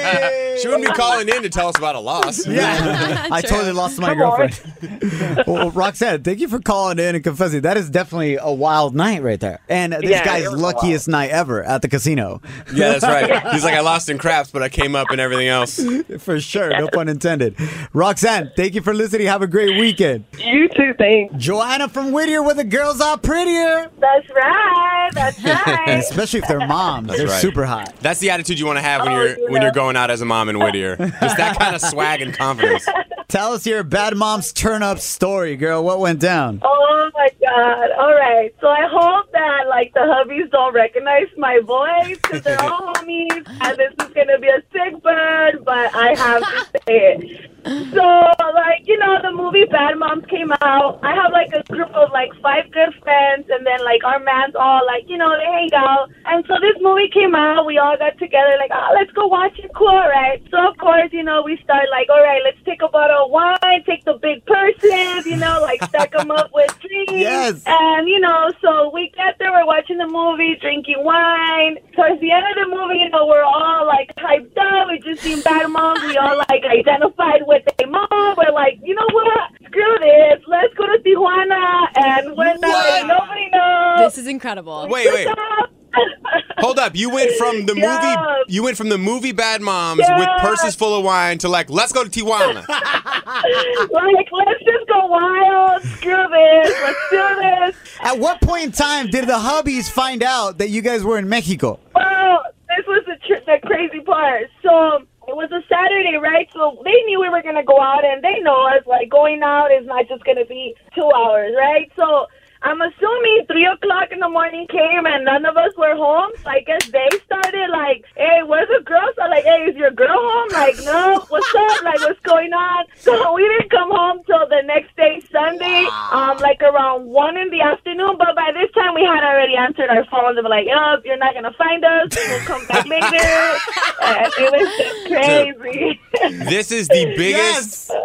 She wouldn't be calling in to tell us about a loss. Yeah, I totally lost my girlfriend. Well, Roxanne, thank you for calling in and confessing. That is definitely a wild night right there. And this Yeah, guy's it was luckiest night ever at the casino. Yeah, that's right. He's like, I lost in craps, but I came up in everything else. For sure, no pun intended. Roxanne, thank you for listening. Have a great weekend. You too, thanks. Joanna from Whittier, where the girls are prettier. That's right. That's right. And especially if they're moms. That's they're right. super hot. That's the attitude you want to have when Oh, you're you when know. you're going out as a mom in Whittier. Just that kind of swag and confidence. Tell us your bad mom's turn up story, girl. What went down? Oh my God. All right. So I hope that like the hubbies don't recognize my voice because they're all homies and this is going to be a sick burn, but I have to say it. So like, you know, the movie Bad Moms came out. I have like a group of like five good friends and then like our mans all like, you know, they hang out. And so this movie came out. We all got together like, oh, let's go watch it. Cool, right? So of course, you know, we start like, all right, let's take a bottle of wine, take the big purses, you know, like stack them up with drinks. Yes. And, you know, so we get there, we're watching the movie, drinking wine. Towards the end of the movie, you know, we're all like hyped up. We just seen Bad Moms. We all like identified with a mom. We're like, you know what? Screw this. Let's go to Tijuana. And we're not, nobody knows. This is incredible. Wait, wait. Hold up. You went from the Yeah. movie you went from the movie Bad Moms Yeah. with purses full of wine to like, let's go to Tijuana. Like, let's just go wild. Screw this. Let's do this. At what point in time did the hubbies find out that you guys were in Mexico? Well, this was the, tr- the crazy part. So it was a Saturday, right? So they knew we were going to go out, and they know us. Like, going out is not just going to be two hours, right? So I'm assuming three o'clock in the morning came, and none of us were home. So I guess they started like, hey, where's the girls? I'm like, hey, is your girl home? Like, no. What's up? Like, what's going on? So we didn't come home till the next day, Sunday, um, like around one in the afternoon. But by this time, we had already answered our phones and were like, oh, you're not going to find us. We'll come back later. And it was just crazy. This is the biggest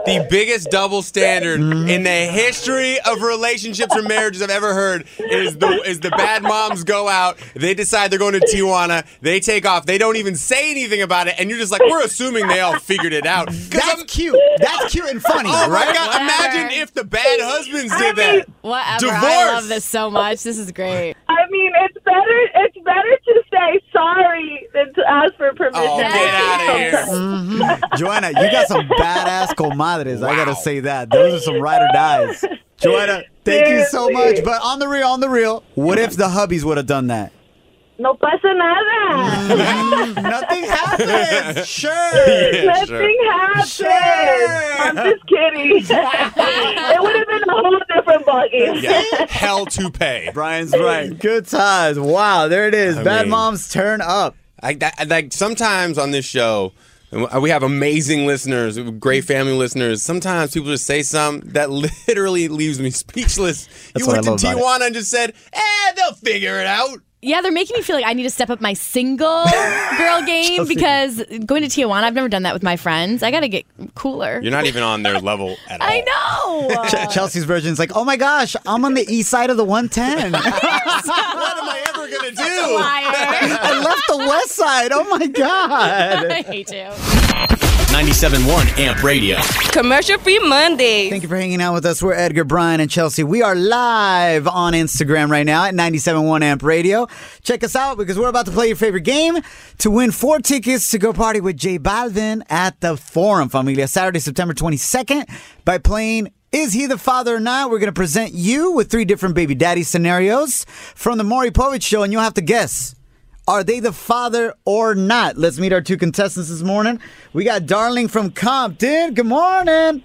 the biggest double standard in the history of relationships or marriages I've ever heard is the is the bad moms go out, they decide they're going to Tijuana, they take off, they don't even say anything about it, and you're just like, we're assuming they all figured it out. That's I'm, cute. That's cute and funny, oh right? my God, imagine if the bad husbands did that. Whatever. Divorce. I love this so much. This is great. I mean, it's better. It's better to say sorry than to ask for permission. Oh, get out of here. Mhm. Joanna, you got some badass comadres. I gotta say that. Those are some ride or dies. Joanna, thank you so much. But on the real, on the real, what if the hubbies would have done that? No pasa nada. Mm, nothing happens. Sure. Yeah, Nothing sure. happens. Sure. I'm just kidding. It would have been a whole different ballgame. Yeah. Hell to pay. Brian's right. Good times. Wow, there it is. I Bad mean- moms turn up. I, that, like sometimes on this show, we have amazing listeners, great family listeners. Sometimes people just say something that literally leaves me speechless. That's you what went I love to about it. Tijuana and just said, "Eh, they'll figure it out." Yeah, they're making me feel like I need to step up my single girl game because going to Tijuana, I've never done that with my friends. I got to get cooler. You're not even on their level at all. I know. Ch- Chelsea's version is like, oh my gosh, I'm on the east side of the one ten. What am I ever gonna do? I left the west side. Oh my God. I hate you. ninety-seven point one Amp Radio. Commercial free Mondays. Thank you for hanging out with us. We're Edgar, Brian, and Chelsea. We are live on Instagram right now at ninety-seven point one Amp Radio. Check us out because we're about to play your favorite game to win four tickets to go party with J Balvin at the Forum, familia, Saturday, September twenty-second. By playing Is He the Father or Not, we're going to present you with three different baby daddy scenarios from the Maury Povich Show, and you'll have to guess. Are they the father or not? Let's meet our two contestants this morning. We got Darling from Compton. Good morning.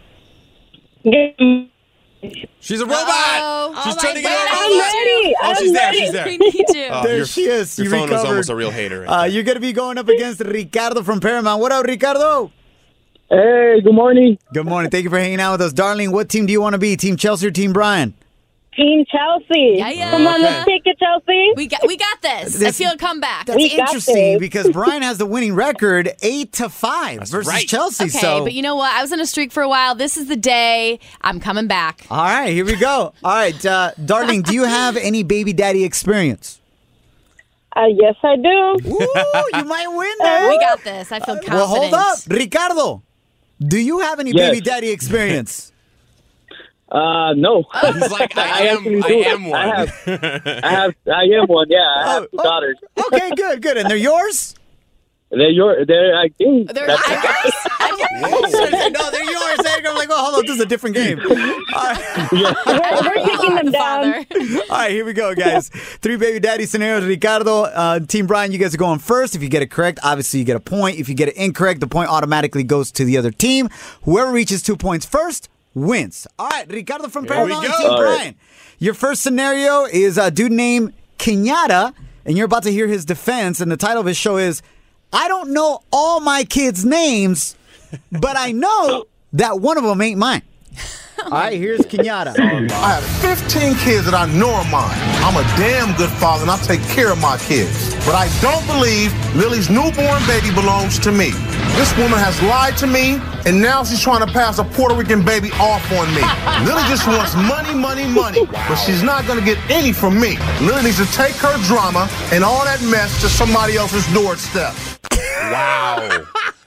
She's a robot. Uh-oh. She's Oh my turning into a God. robot. I'm ready. Oh, she's I'm there. ready. She's there. We need you. Oh, There your, she is. Your You phone was recovered. almost a real hater. Right Uh, there. you're going to be going up against Ricardo from Paramount. What up, Ricardo? Hey, good morning. Good morning. Thank you for hanging out with us. Darling, what team do you want to be? Team Chelsea or Team Brian? Team Chelsea. Yeah, yeah. Come on, Okay. let's take it, Chelsea. We got we got this. This- I feel a comeback. That's We got interesting this. because Brian has the winning record eight to five That's versus right. Chelsea. Okay, so, but you know what? I was on a streak for a while. This is the day I'm coming back. all right, here we go. All right, uh, Darling, do you have any baby daddy experience? Uh, yes, I do. Ooh, you might win that. We got this. I feel confident. Well, hold up. Ricardo, do you have any Yes. baby daddy experience? Uh, no. He's like, I am, actually I do. am one. I have, I have, I am one. Yeah, I have Oh, two oh. daughters. Okay, good, good. And they're yours? They're your, they're, I think. They're that's- No, they're yours. I'm like, oh, hold on, this is a different game. All right. We're, we're taking them the down. father. All right, here we go, guys. Three baby daddy scenarios. Ricardo, uh, Team Brian, you guys are going first. If you get it correct, obviously you get a point. If you get it incorrect, the point automatically goes to the other team. Whoever reaches two points first wins. All right, Ricardo from Here we Paramount, go. Team All right. Brian. Your first scenario is a dude named Kenyatta, and you're about to hear his defense, and the title of his show is, I don't know all my kids' names, but I know that one of them ain't mine. All right, here's Kenyatta. I have fifteen kids that I know are mine. I'm a damn good father and I take care of my kids. But I don't believe Lily's newborn baby belongs to me. This woman has lied to me and now she's trying to pass a Puerto Rican baby off on me. Lily just wants money, money, money, but she's not gonna get any from me. Lily needs to take her drama and all that mess to somebody else's doorstep. Wow.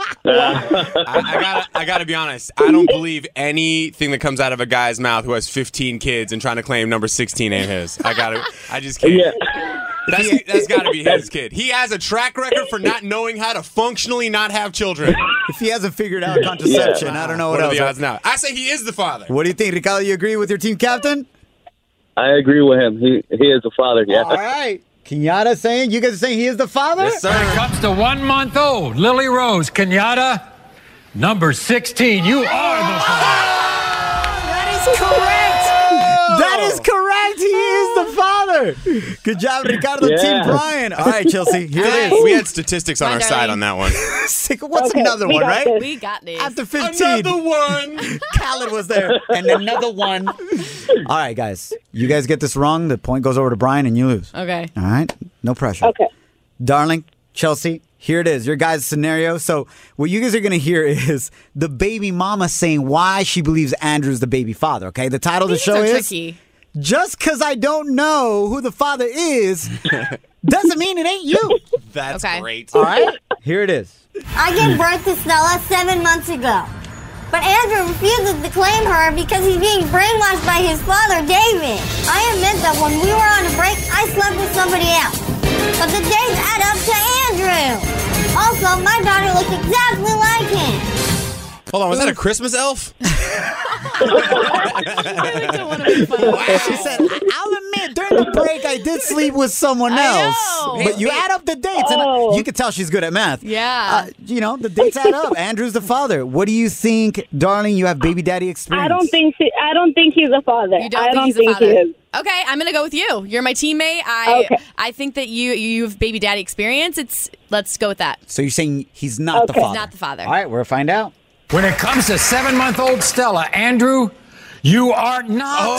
I, I gotta, I gotta be honest. I don't believe anything that comes out of a guy's mouth who has fifteen kids and trying to claim number sixteen ain't his. I gotta, I just can't. Yeah. That's, that's gotta be his kid. He has a track record for not knowing how to functionally not have children. If he hasn't figured out contraception, I don't know what, What are else. the odds now? I say he is the father. What do you think, Ricardo? You agree with your team captain? I agree with him. He, he is a father. Yeah. All right. Kenyatta saying, you guys are saying he is the father? Yes, sir. When it comes to one month old, Lily Rose Kenyatta, number sixteen. You are the father. That is correct. That is correct. He is the father. Good job, Ricardo. Yeah. Team Brian. All right, Chelsea. Here it We is. had statistics on My our side darling. on that one. Sick- What's Okay, another we one, got right? this. We got this. After fifteen. Another one. Khaled was there. And another one. All right, guys. You guys get this wrong, the point goes over to Brian and you lose. Okay. All right? No pressure. Okay. Darling, Chelsea, Here it is, your guys' scenario. So what you guys are going to hear is the baby mama saying why she believes Andrew's the baby father, okay? The title of the These show are is tricky. Just Because I Don't Know Who the Father Is Doesn't Mean It Ain't You. That's Okay. great. All right? Here it is. I gave birth to Stella seven months ago. But Andrew refuses to claim her because he's being brainwashed by his father, David. I admit that when we were on a break, I slept with somebody else. But the days add up to Andrew. Also, my daughter looks exactly like him. Hold on, was that a Christmas elf? She said, I'll admit, during the break, I did sleep with someone else. know. But you add up the dates, Oh. and you can tell she's good at math. Yeah. Uh, you know, the dates add up. Andrew's the father. What do you think, darling? You have baby daddy experience. I don't think he, I don't think he's a father. You don't I think don't he's a think father? he is. Okay, I'm gonna go with you. You're my teammate. I Okay. I think that you you have baby daddy experience. It's let's go with that. So you're saying he's not the Okay. father? He's not the father. All right, we'll find out. When it comes to seven-month-old Stella, Andrew, you are not.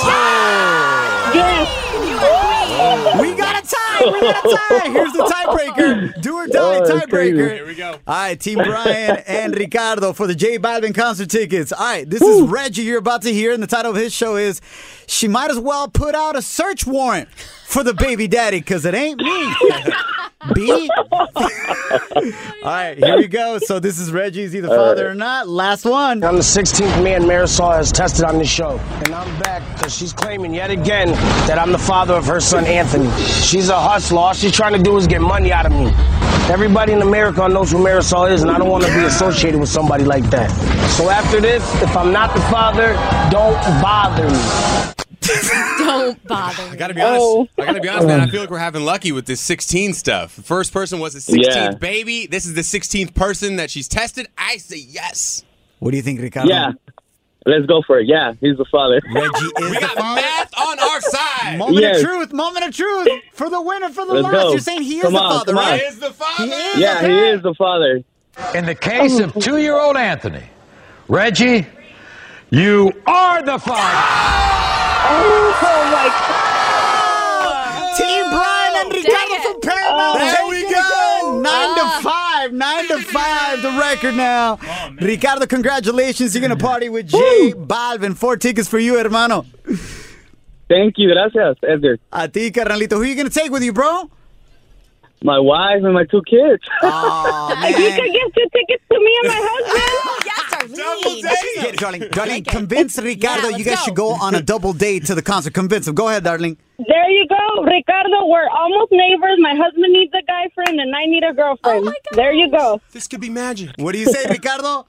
We got a tie. We got a tie. Here's the tiebreaker. Do or die Oh, that's crazy. tiebreaker. Here we go. All right, Team Brian and Ricardo for the J Balvin concert tickets. All right, this is Reggie you're about to hear, and the title of his show is She Might As Well Put Out a Search Warrant for the Baby Daddy, because it ain't me. B? All right, here we go. So this is Reggie. Is he the father or not? Last one. I'm the sixteenth man Marisol has tested on this show. And I'm back because she's claiming yet again that I'm the father of her son, Anthony. She's a hustler. All she's trying to do is get money out of me. Everybody in America knows who Marisol is, and I don't want to be associated with somebody like that. So after this, if I'm not the father, don't bother me. Don't bother. I gotta be honest. I gotta be honest, man. I feel like we're having lucky with this sixteen stuff. The first person was the sixteenth Yeah. baby. This is the sixteenth person that she's tested. I say yes. What do you think, Ricardo? Yeah. Let's go for it. Yeah, he's the father. Reggie is We the got father. math on our side. Moment Yes. of truth. Moment of truth. For the winner, for the Let's loss. go. You're saying he is Come the on, father, come on. right? He is the father. He is. Yeah, he okay. is the father. In the case of two-year-old Anthony, Reggie, you are the father. Oh my God. Team Brian and Ricardo from Paramount. There Take we it go. again. Nine to five. Nine to five. The record now. Ricardo, congratulations. You're going to party with J Balvin. Four tickets for you, hermano. Thank you. Gracias, Edgar. A ti, carnalito. Who are you going to take with you, bro? My wife and my two kids. Oh, You could man. give two tickets to me and my husband. Yes, Darlene. Get it, darling. Darling, convince Ricardo Yeah, you let's guys go. should go on a double date to the concert. Convince him. Go ahead, darling. There you go, Ricardo. We're almost neighbors. My husband needs a guy friend, and I need a girlfriend. Oh my There you go. This could be magic. What do you say, Ricardo?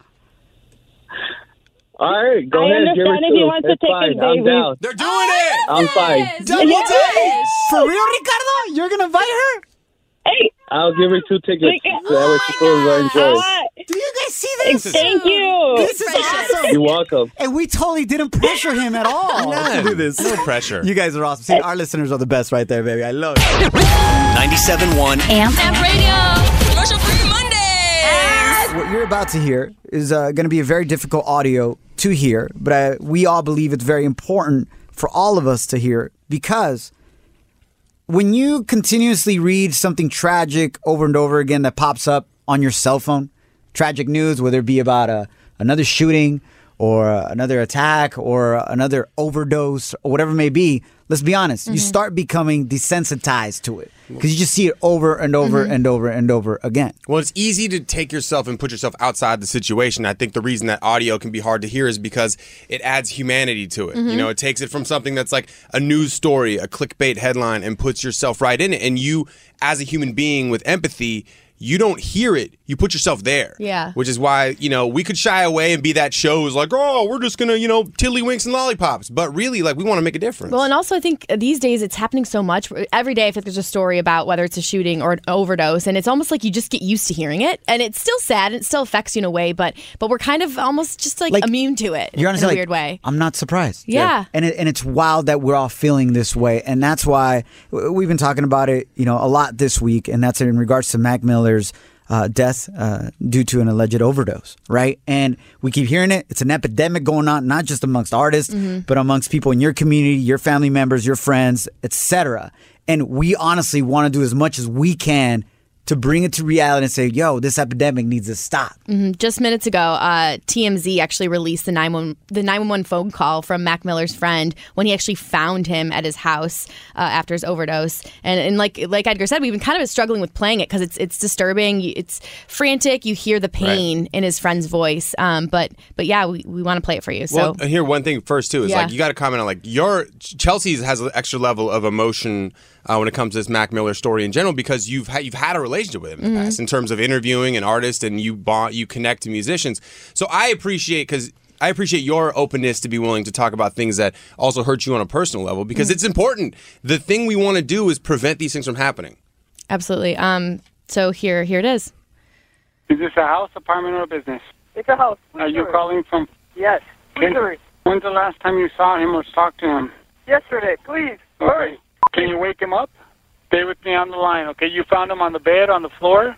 All right, go I ahead. Give her understand if he two. wants to It's take fine. his I'm baby. down. They're doing it. I'm fine. Double Yes. date. For real, Ricardo? You're going to invite her? Hey, I'll give her two tickets. Rica- So that way she feels enjoy. uh, Do you guys see this? thank you. This is awesome. You're welcome. And we totally didn't pressure him at all to do this. No pressure. You guys are awesome. See, our listeners are the best right there, baby. I love it. ninety-seven point one Amp. Amp Radio. Commercial free Mondays. What you're about to hear is uh, going to be a very difficult audio to hear, but uh, we all believe it's very important for all of us to hear, because when you continuously read something tragic over and over again that pops up on your cell phone, tragic news, whether it be about a, another shooting or uh, another attack or another overdose or whatever it may be, let's be honest, you start becoming desensitized to it because you just see it over and over and over and over again. Well, it's easy to take yourself and put yourself outside the situation. I think the reason that audio can be hard to hear is because it adds humanity to it. You know, it takes it from something that's like a news story, a clickbait headline, and puts yourself right in it. And you, as a human being with empathy, you don't hear it. You put yourself there. Yeah. Which is why, you know, we could shy away and be that show is like, oh, we're just going to, you know, tiddlywinks and lollipops. But really, like, we want to make a difference. Well, and also I think these days it's happening so much. Every day I feel like there's a story about whether it's a shooting or an overdose, and it's almost like you just get used to hearing it. And it's still sad, and it still affects you in a way, but but we're kind of almost just like, Like, immune to it You're in honestly a like, weird way. I'm not surprised. Yeah. And it, and it's wild that we're all feeling this way. And that's why w- we've been talking about it, you know, a lot this week. And that's in regards to Mac Miller's uh, death uh, due to an alleged overdose, right? And we keep hearing it. It's an epidemic going on, not just amongst artists, but amongst people in your community, your family members, your friends, et cetera. And we honestly want to do as much as we can to bring it to reality and say, yo, this epidemic needs to stop. Mm-hmm. Just minutes ago, uh, T M Z actually released the nine one one the nine one one phone call from Mac Miller's friend when he actually found him at his house uh, after his overdose. And, and like like Edgar said, we've been kind of struggling with playing it because it's it's disturbing. It's frantic. You hear the pain right. in his friend's voice. Um, but but yeah, we, we want to play it for you. So well, here one thing first too is yeah. like you got to comment on like your Chelsea's has an extra level of emotion uh, when it comes to this Mac Miller story in general because you've had you've had a relationship with him in the Mm-hmm. past in terms of interviewing an artist and you bond, you connect to musicians. So I appreciate because I appreciate your openness to be willing to talk about things that also hurt you on a personal level because mm-hmm. it's important. The thing we want to do is prevent these things from happening. Absolutely. Um. So here here it is. Is this a house, apartment, or a business? It's a house. Are you calling from? Yes. Can, when's the last time you saw him or talked to him? Yesterday. Please. Okay. Hurry. Can you wake him up? Stay with me on the line, okay? You found him on the bed, on the floor?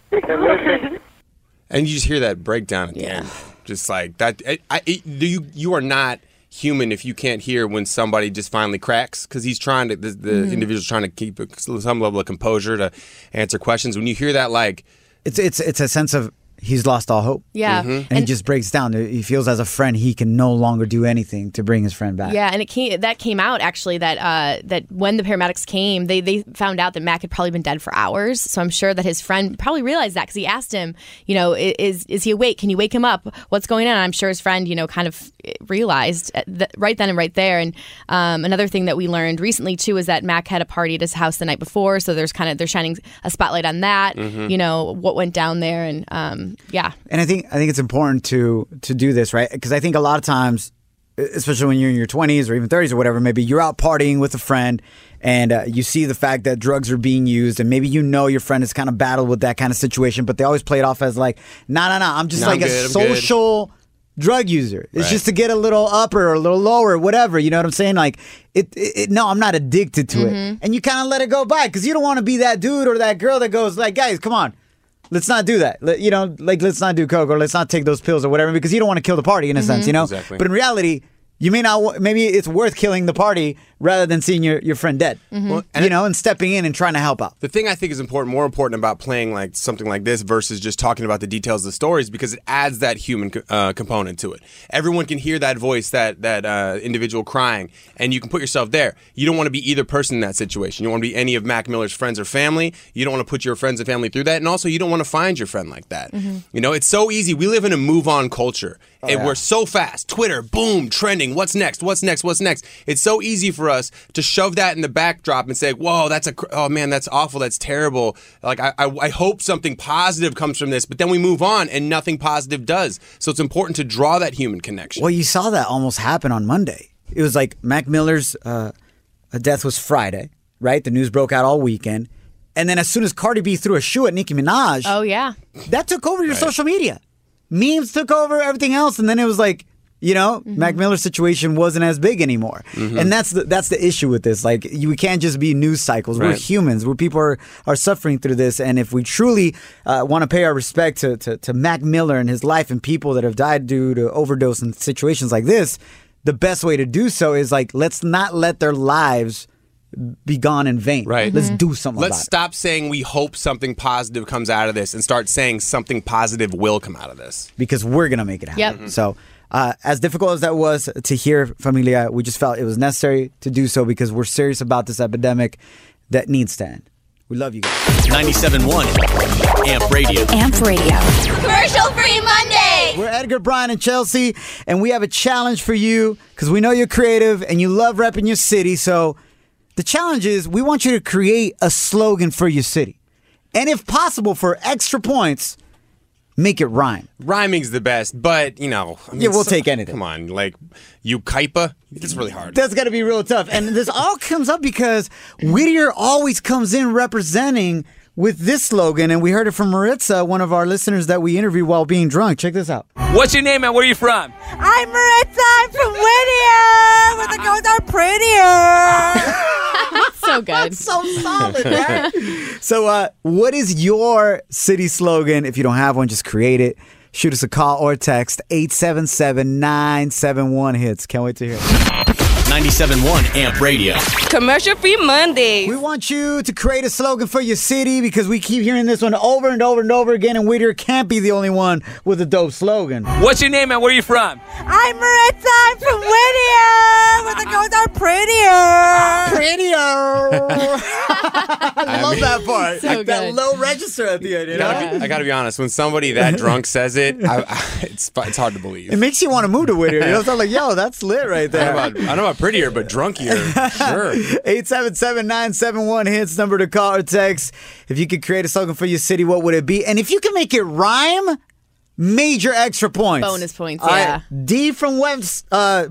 And you just hear that breakdown at the yeah. end. Just like that. I, I, you you are not human if you can't hear when somebody just finally cracks because he's trying to, the, the mm-hmm. individual's trying to keep some level of composure to answer questions. When you hear that, like. It's, it's, it's a sense of. He's lost all hope. Yeah. Mm-hmm. And, and he just breaks down. He feels as a friend he can no longer do anything to bring his friend back. Yeah, and it came, that came out actually that uh, that when the paramedics came, they, they found out that Mac had probably been dead for hours. So I'm sure that his friend probably realized that because he asked him, you know, is is he awake? Can you wake him up? What's going on? And I'm sure his friend, you know, kind of realized that right then and right there. And um, another thing that we learned recently too is that Mac had a party at his house the night before. So there's kind of they're shining a spotlight on that. Mm-hmm. You know what went down there, and um, yeah. And I think I think it's important to to do this, right? Because I think a lot of times, especially when you're in your twenties or even thirties or whatever, maybe you're out partying with a friend and uh, you see the fact that drugs are being used, and maybe you know your friend has kind of battled with that kind of situation, but they always play it off as like, no, no, no, I'm just no, like I'm a good, social drug user. It's right. just to get a little upper or a little lower, whatever. You know what I'm saying? Like, it. it, it no, I'm not addicted to mm-hmm. it, and you kind of let it go by because you don't want to be that dude or that girl that goes like, guys, come on. Let's not do that. Let, you know, like let's not do coke or let's not take those pills or whatever because you don't want to kill the party in a mm-hmm. sense, you know? Exactly. But in reality, you may not, maybe it's worth killing the party rather than seeing your, your friend dead, mm-hmm. well, you know, and stepping in and trying to help out. The thing I think is important, more important about playing like something like this versus just talking about the details of the stories because it adds that human uh, component to it. Everyone can hear that voice, that that uh, individual crying, and you can put yourself there. You don't want to be either person in that situation. You don't want to be any of Mac Miller's friends or family. You don't want to put your friends and family through that, and also you don't want to find your friend like that. Mm-hmm. You know, it's so easy. We live in a move-on culture, oh, and yeah. we're so fast. Twitter, boom, trending. What's next? What's next? What's next? It's so easy for us to shove that in the backdrop and say, whoa, that's a, oh man, that's awful, that's terrible. Like, I, I, I hope something positive comes from this, but then we move on and nothing positive does. So it's important to draw that human connection. Well, you saw that almost happen on Monday. It was like Mac Miller's uh, death was Friday, right? The news broke out all weekend. And then as soon as Cardi B threw a shoe at Nicki Minaj, oh yeah, that took over your right. social media. Memes took over everything else, and then it was like, you know, mm-hmm. Mac Miller's situation wasn't as big anymore. Mm-hmm. And that's the, that's the issue with this. Like, you, we can't just be news cycles. Right. We're humans. We're people are, are suffering through this. And if we truly uh, want to pay our respect to, to, to Mac Miller and his life and people that have died due to overdose and situations like this, the best way to do so is, like, let's not let their lives be gone in vain. Right. Let's do something Let's about it. stop saying we hope something positive comes out of this and start saying something positive will come out of this. Because we're going to make it happen. Yep. Mm-hmm. So uh, as difficult as that was to hear, Familia, we just felt it was necessary to do so because we're serious about this epidemic that needs to end. We love you guys. ninety-seven point one A M P Radio. A M P Radio. Commercial Free Monday. We're Edgar, Brian, and Chelsea, and we have a challenge for you because we know you're creative and you love repping your city. So the challenge is we want you to create a slogan for your city. And if possible, for extra points, make it rhyme. Rhyming's the best, but, you know. I mean, yeah, we'll so, take anything. Come on, like, Ukaipa? It's really hard. That's got to be real tough. And this all comes up because Whittier always comes in representing with this slogan, and we heard it from Maritza, one of our listeners that we interviewed while being drunk. Check this out. What's your name and where are you from? I'm Maritza. I'm from Whittier, where the girls are prettier. So good. That's so solid, right? So, uh, what is your city slogan? If you don't have one, just create it. Shoot us a call or text eight seven seven, nine seven one hits. Can't wait to hear it. ninety-seven point one Amp Radio. Commercial free Monday. We want you to create a slogan for your city because we keep hearing this one over and over and over again, and Whittier can't be the only one with a dope slogan. What's your name and where are you from? I'm Maritza. I'm from Whittier, where the girls are prettier. Prettier. I love mean, that part. So Like that good. low register at the end. You I know? gotta, be, I gotta be honest. When somebody that drunk says it, I, I, it's it's hard to believe. It makes you want to move to Whittier. You know, it's not like, yo, that's lit right I there. know, about, I know about prettier, but drunkier. Sure. eight seven seven, nine seven one hits number to call or text. If you could create a slogan for your city, what would it be? And if you can make it rhyme, major extra points. Bonus points, All right, yeah. D from West, uh,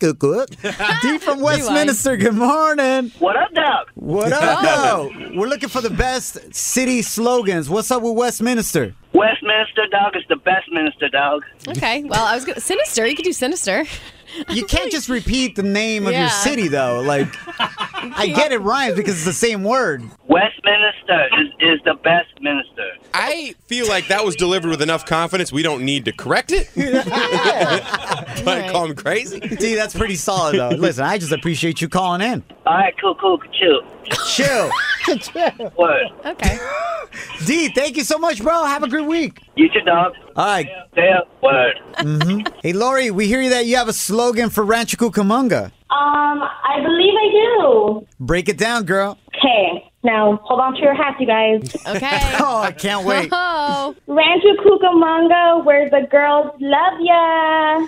D from Westminster. Good morning. What up, Doc? What up, though? We're looking for the best city slogans. What's up with Westminster? Westminster, dog, is the best minister, dog. Okay, well, I was going to... Sinister. You could do Sinister. You can't just repeat the name of Yeah. your city, though. Like, I get it rhymes because it's the same word. Westminster is, is the best minister. I feel like that was delivered with enough confidence. We don't need to correct it. But call him crazy. D, that's pretty solid, though. Listen, I just appreciate you calling in. All right, cool, cool, chill. Chill. Word. Okay. D, thank you so much, bro. Have a good week. You too, dog. All right. Yeah, word. Mm-hmm. Hey, Lori, we hear that you have a slogan for Rancho Cucamonga. Um, I believe I do. Break it down, girl. Okay, now hold on to your hats, you guys. Okay. Oh, I can't wait. Oh. Rancho Cucamonga, where the girls love ya.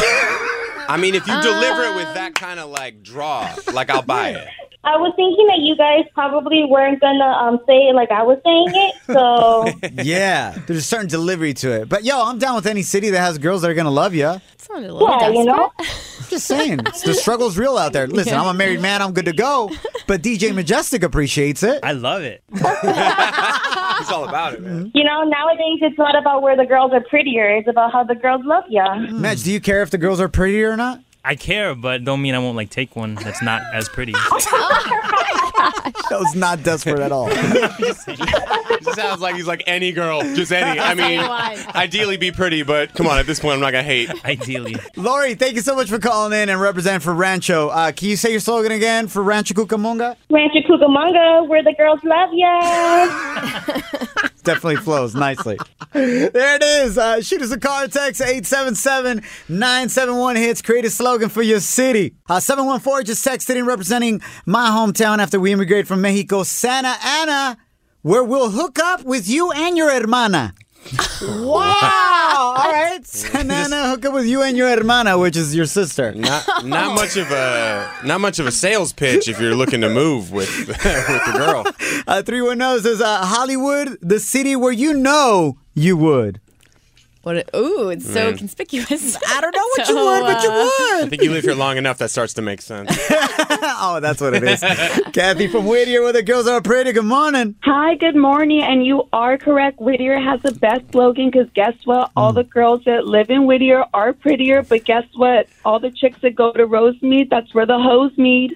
I mean, if you deliver it with that kind of like draw, like I'll buy it. I was thinking that you guys probably weren't gonna um say it like I was saying it, so Yeah, there's a certain delivery to it. But yo, I'm down with any city that has girls that are gonna love you. Sounded a little yeah, you know. Just saying, the struggle's real out there. Listen, I'm a married man, I'm good to go. But D J Majestic appreciates it. I love it. He's all about it, man. You know, nowadays it's not about where the girls are prettier; it's about how the girls love ya. Madge, do you care if the girls are prettier or not? I care, but don't mean I won't like take one that's not as pretty. That was not desperate at all. It sounds like he's like any girl, just any. I mean, ideally be pretty, but come on, at this point, I'm not gonna hate. Ideally. Lori, thank you so much for calling in and representing for Rancho. Uh, can you say your slogan again for Rancho Cucamonga? Rancho Cucamonga, where the girls love ya. Definitely flows nicely. There it is. Uh, shoot us a call, text eight seven seven, nine seven one hits. Create a slogan for your city. Uh, seven one four just texted in representing my hometown after we immigrated from Mexico, Santa Ana, where we'll hook up with you and your hermana. Wow! All right, Santa Ana, hook up with you and your hermana, which is your sister. Not not much of a not much of a sales pitch if you're looking to move with with the girl. Uh, three one zero says uh, Hollywood, the city where you know you would. What? It, ooh, it's so Man. conspicuous. I don't know what So, you would, but you uh, would. I think you live here long enough that starts to make sense. Oh, that's what it is. Kathy from Whittier, where the girls are pretty. Good morning. Hi, good morning. And you are correct. Whittier has the best slogan because guess what? All the girls that live in Whittier are prettier, but guess what? All the chicks that go to Rosemead, that's where the hoes meet.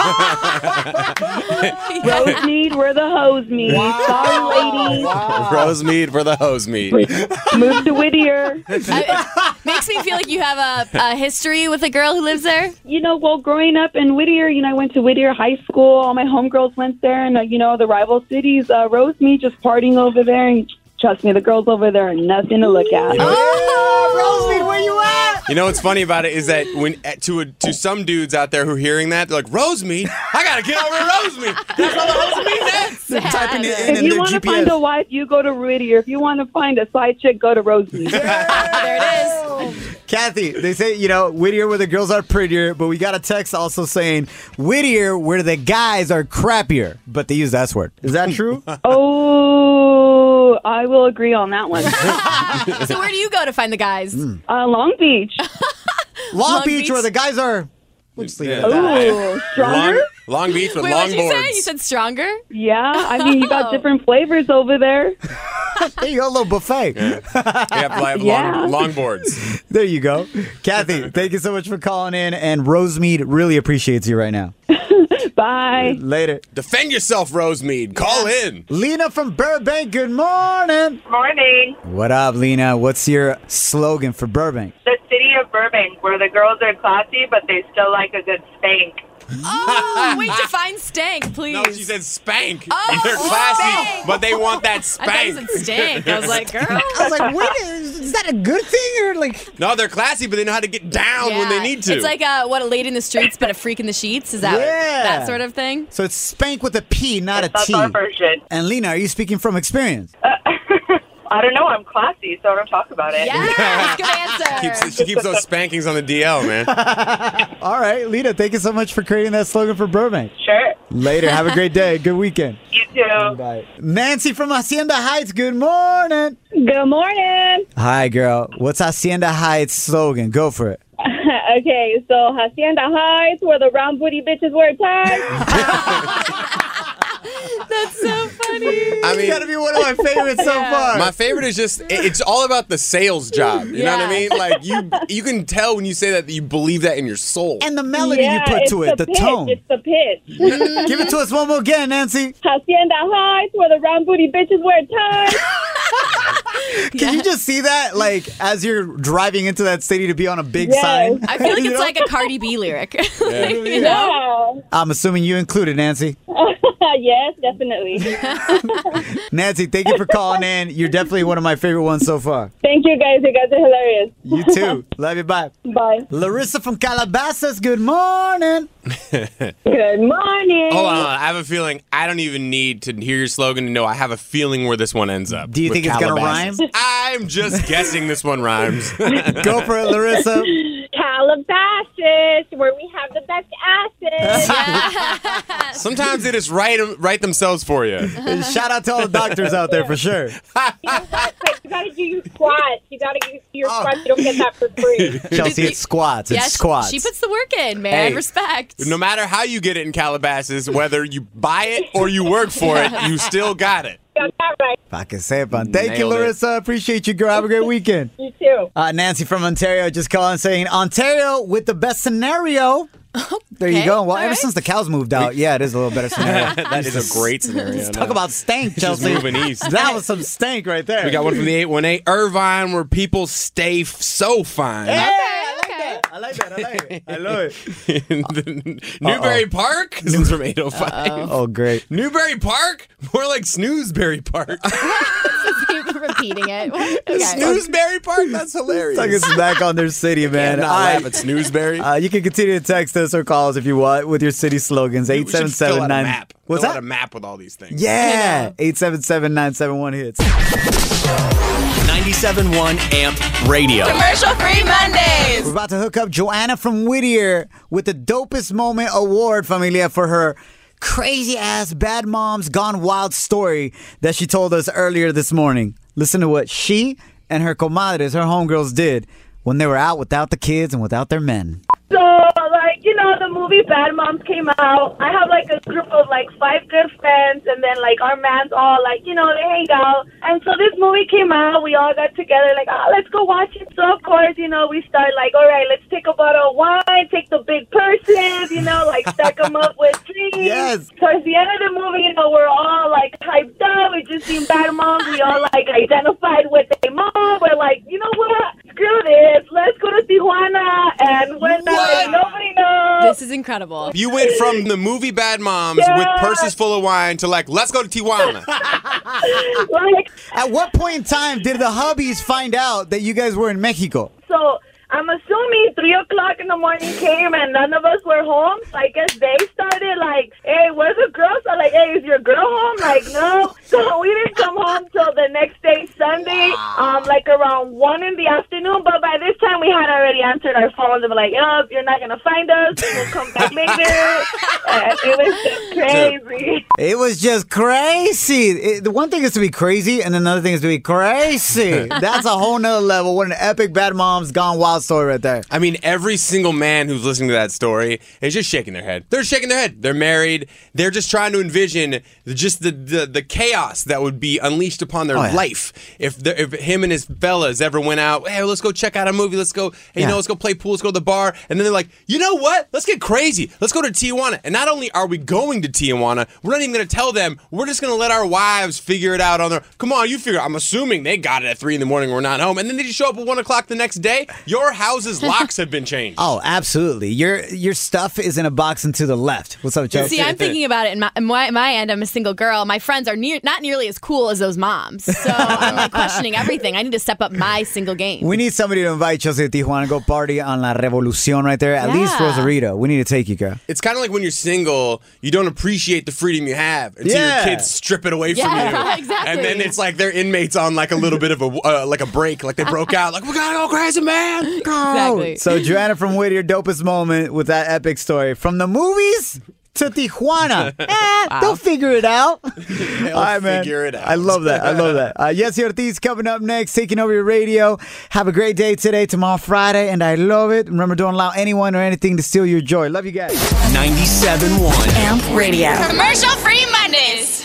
Rosemead, where the hoes meet. Sorry, ladies. Rosemead for the hose mead. Move to Whittier. I, it makes me feel like you have a, a history with a girl who lives there. You know, well, growing up in Whittier, you know, I went to Whittier High School. All my homegirls went there, and, uh, you know, the rival cities, uh, Rosemead, just partying over there. And trust me, the girls over there are nothing to look at. Oh, Rosemead, where you at? You know what's funny about it is that when to a, to some dudes out there who are hearing that, they're like, Rosemead? I gotta get over to Rosemead. That's all the Rosemead is. They're typing it in If in you their want G to P S. find a wife, you go to Whittier. If you want to find a side chick, go to Rosemead. There it is. Kathy, they say, you know, Whittier where the girls are prettier, but we got a text also saying Whittier where the guys are crappier, but they use that word. Is that true? Oh, I will agree on that one. So where do you go to find the guys? Mm. Uh, Long Beach. Long, Long Beach, Beach? where the guys are... We'll just leave it at Ooh, that. stronger? Long, Long Beach with Wait, long what did you say? boards. You said stronger? Yeah, I mean, you got Oh. different flavors over there. There you go, a little buffet. Yeah. They have, they have Yeah. long, long boards. There you go. Kathy, thank you so much for calling in, and Rosemead really appreciates you right now. Bye. Later. Defend yourself, Rosemead. Call in. Lena from Burbank, good morning. Morning. What up, Lena? What's your slogan for Burbank? The city of Burbank Burbank, where the girls are classy, but they still like a good spank. Oh, wait, define stank, please. No, she said spank. Oh, They're classy, spank. but they want that I spank. thought you said stank. I was like, girl. I was like, wait, is, is that a good thing or like? No, they're classy, but they know how to get down when they Yeah. need to. It's like a, what, a lady in the streets, but a freak in the sheets? Is that Yeah. that sort of thing? So it's spank with a P, not a That's T. our version. And Lena, are you speaking from experience? I don't know. I'm classy, so I don't talk about it. Yes, good answer. Keeps, she keeps those spankings on the D L, man. All right, Lena, thank you so much for creating that slogan for Burbank. Sure. Later. Have a great day. Good weekend. You too. Bye. Nancy from Hacienda Heights, good morning. Good morning. Hi, girl. What's Hacienda Heights slogan? Go for it. Okay, so Hacienda Heights, where the round booty bitches wear ties. That's so funny. I mean, gotta be one of my favorites so far. My favorite is just, it- it's all about the sales job. You know what I Yeah. mean? Like, you you can tell when you say that, that you believe that in your soul. And the melody yeah, you put it's to it, the, pitch. tone. It's the pitch. Give it to us one more again, Nancy. Hacienda Heights, where the round booty bitches wear ties. Can you just see that, like, as you're driving into that city to be on a big Yes. sign? I feel like You it's know? like a Cardi B lyric. Yeah. You know? I'm assuming you included, Nancy. Yes, definitely. Nancy, thank you for calling in. You're definitely one of my favorite ones so far. Thank you, guys. You guys are hilarious. You too. Love you. Bye. Bye. Larissa from Calabasas, good morning. Good morning. Hold on, I have a feeling I don't even need to hear your slogan to know. I have a feeling where this one ends up. Do you with think it's gonna Calabasas. I'm just guessing this one rhymes. Go for it, Larissa. Calabasas, where we have the best asses. Sometimes they just write 'em- write themselves for you. Shout out to all the doctors out there for sure. You gotta, you gotta do your squats. You gotta do your squats. You don't get that for free. Chelsea, it's squats. It's Yeah, she- squats. She puts the work in, man. Hey. Respect. No matter how you get it in Calabasas, whether you buy it or you work for it, you still got it. Got that right. Pa que sepan. Thank you, Nailed it. Larissa. Appreciate you, girl. Have a great weekend. You too. Uh, Nancy from Ontario just calling saying, Ontario with the best scenario. There you Okay, go. Well, all ever right. since the cows moved out, yeah, it is a little better scenario. That is a great scenario. Let's no. talk about stank, Just Chelsea. moving east. That was some stank right there. We got one from the eight one eight. Irvine, where people stay f- so fine. Hey, I like that. I like that. I like it. I love it. Newberry Park? This one's from eight oh five. Oh, great. Newberry Park? More like Snoozeberry Park. Keep repeating it. Okay. Snoozeberry Park? That's hilarious. Talking smack on their city, man. Not I- laugh at Snoozeberry. Uh, you can continue to text us or call us if you want with your city slogans. We eight should seven fill out seven a nine. map. What's Fill out that? a map with all these things. Yeah. eight seven seven nine seven one hits. ninety-seven point one Amp Radio. Commercial free Mondays. We're about to hook up Joanna from Whittier with the Dopest Moment Award, familia, for her crazy ass Bad Moms Gone Wild story that she told us earlier this morning. Listen to what she and her comadres, her homegirls, did when they were out without the kids and without their men. So, like, you know, the movie Bad Moms came out. I have, like, a group of, like, five good friends, and then, like, our mans all, like, you know, they hang out. And so this movie came out. We all got together, like, oh, let's go watch it. So, of course, you know, we start, like, all right, let's take a bottle of wine, take the big purses, you know, like, stack them up with drinks. Yes. Towards the end of the movie, you know, we're all, like, hyped up. We just seen Bad Moms. We all, like, identified with their mom. We're like, you know what? Screw this. Let's go to Tijuana. And when uh, nobody knows. This is incredible. You went from the movie Bad Moms Yeah. with purses full of wine to like, let's go to Tijuana. Like, At what point in time did the hubbies find out that you guys were in Mexico? so I'm assuming three o'clock in the morning came and none of us were home. So I guess they started like, hey, where's the girls? I'm like, hey, is your girl home? Like, no. So we didn't come home till the next day, Sunday, um, like around one in the afternoon. But by this time, we had already answered our phones and were like, oh, you're not going to find us. We'll come back later. And it was just crazy. It was just crazy. It, the one thing is to be crazy, and another thing is to be crazy. That's a whole nother level. What an epic Bad Moms Gone Wild story right there. I mean, every single man who's listening to that story is just shaking their head. They're shaking their head. They're married. They're just trying to envision just the, the, the chaos that would be unleashed upon their Oh, yeah. life if the, if him and his fellas ever went out. Hey, let's go check out a movie. Let's go. Hey, you Yeah. know, let's go play pool. Let's go to the bar. And then they're like, you know what? Let's get crazy. Let's go to Tijuana. And not only are we going to Tijuana, we're not even going to tell them. We're just going to let our wives figure it out on their. Come on, you figure. I'm assuming they got it at three in the morning. We're not home, and then they just show up at one o'clock the next day. Your Your house's locks have been changed. Oh, absolutely. Your your stuff is in a box and to the left. What's up, Chelsea? See, I'm thinking about it in my, in my, my end. I'm a single girl. My friends are near, not nearly as cool as those moms. So I'm like questioning everything. I need to step up my single game. We need somebody to invite Chelsea to Tijuana, go party on La Revolucion right there. At Yeah. least Rosarito. We need to take you, girl. It's kind of like when you're single, you don't appreciate the freedom you have until Yeah. your kids strip it away from Yeah, you. exactly. And then it's like they're inmates on like a little bit of a uh, like a break, like they broke out, like we gotta go crazy, man. Exactly. So Joanna from Whittier, dopest moment with that epic story. From the movies to Tijuana. Eh, They'll figure it out. All right, man. figure it out. I love that. I love that. Uh, Yesy Ortiz coming up next, taking over your radio. Have a great day today, tomorrow, Friday, and I love it. Remember, don't allow anyone or anything to steal your joy. Love you guys. ninety-seven point one Amp Radio. Commercial free Mondays.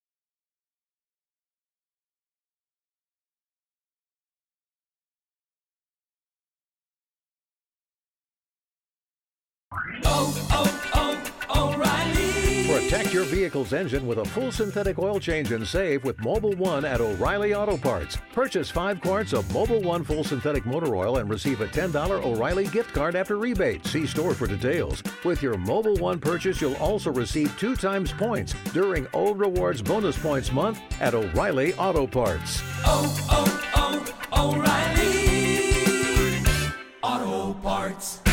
Protect your vehicle's engine with a full synthetic oil change and save with Mobile One at O'Reilly Auto Parts. Purchase five quarts of Mobile One full synthetic motor oil and receive a ten dollars O'Reilly gift card after rebate. See store for details. With your Mobile One purchase, you'll also receive two times points during O Rewards Bonus Points Month at O'Reilly Auto Parts. Oh, oh, oh, O'Reilly Auto Parts.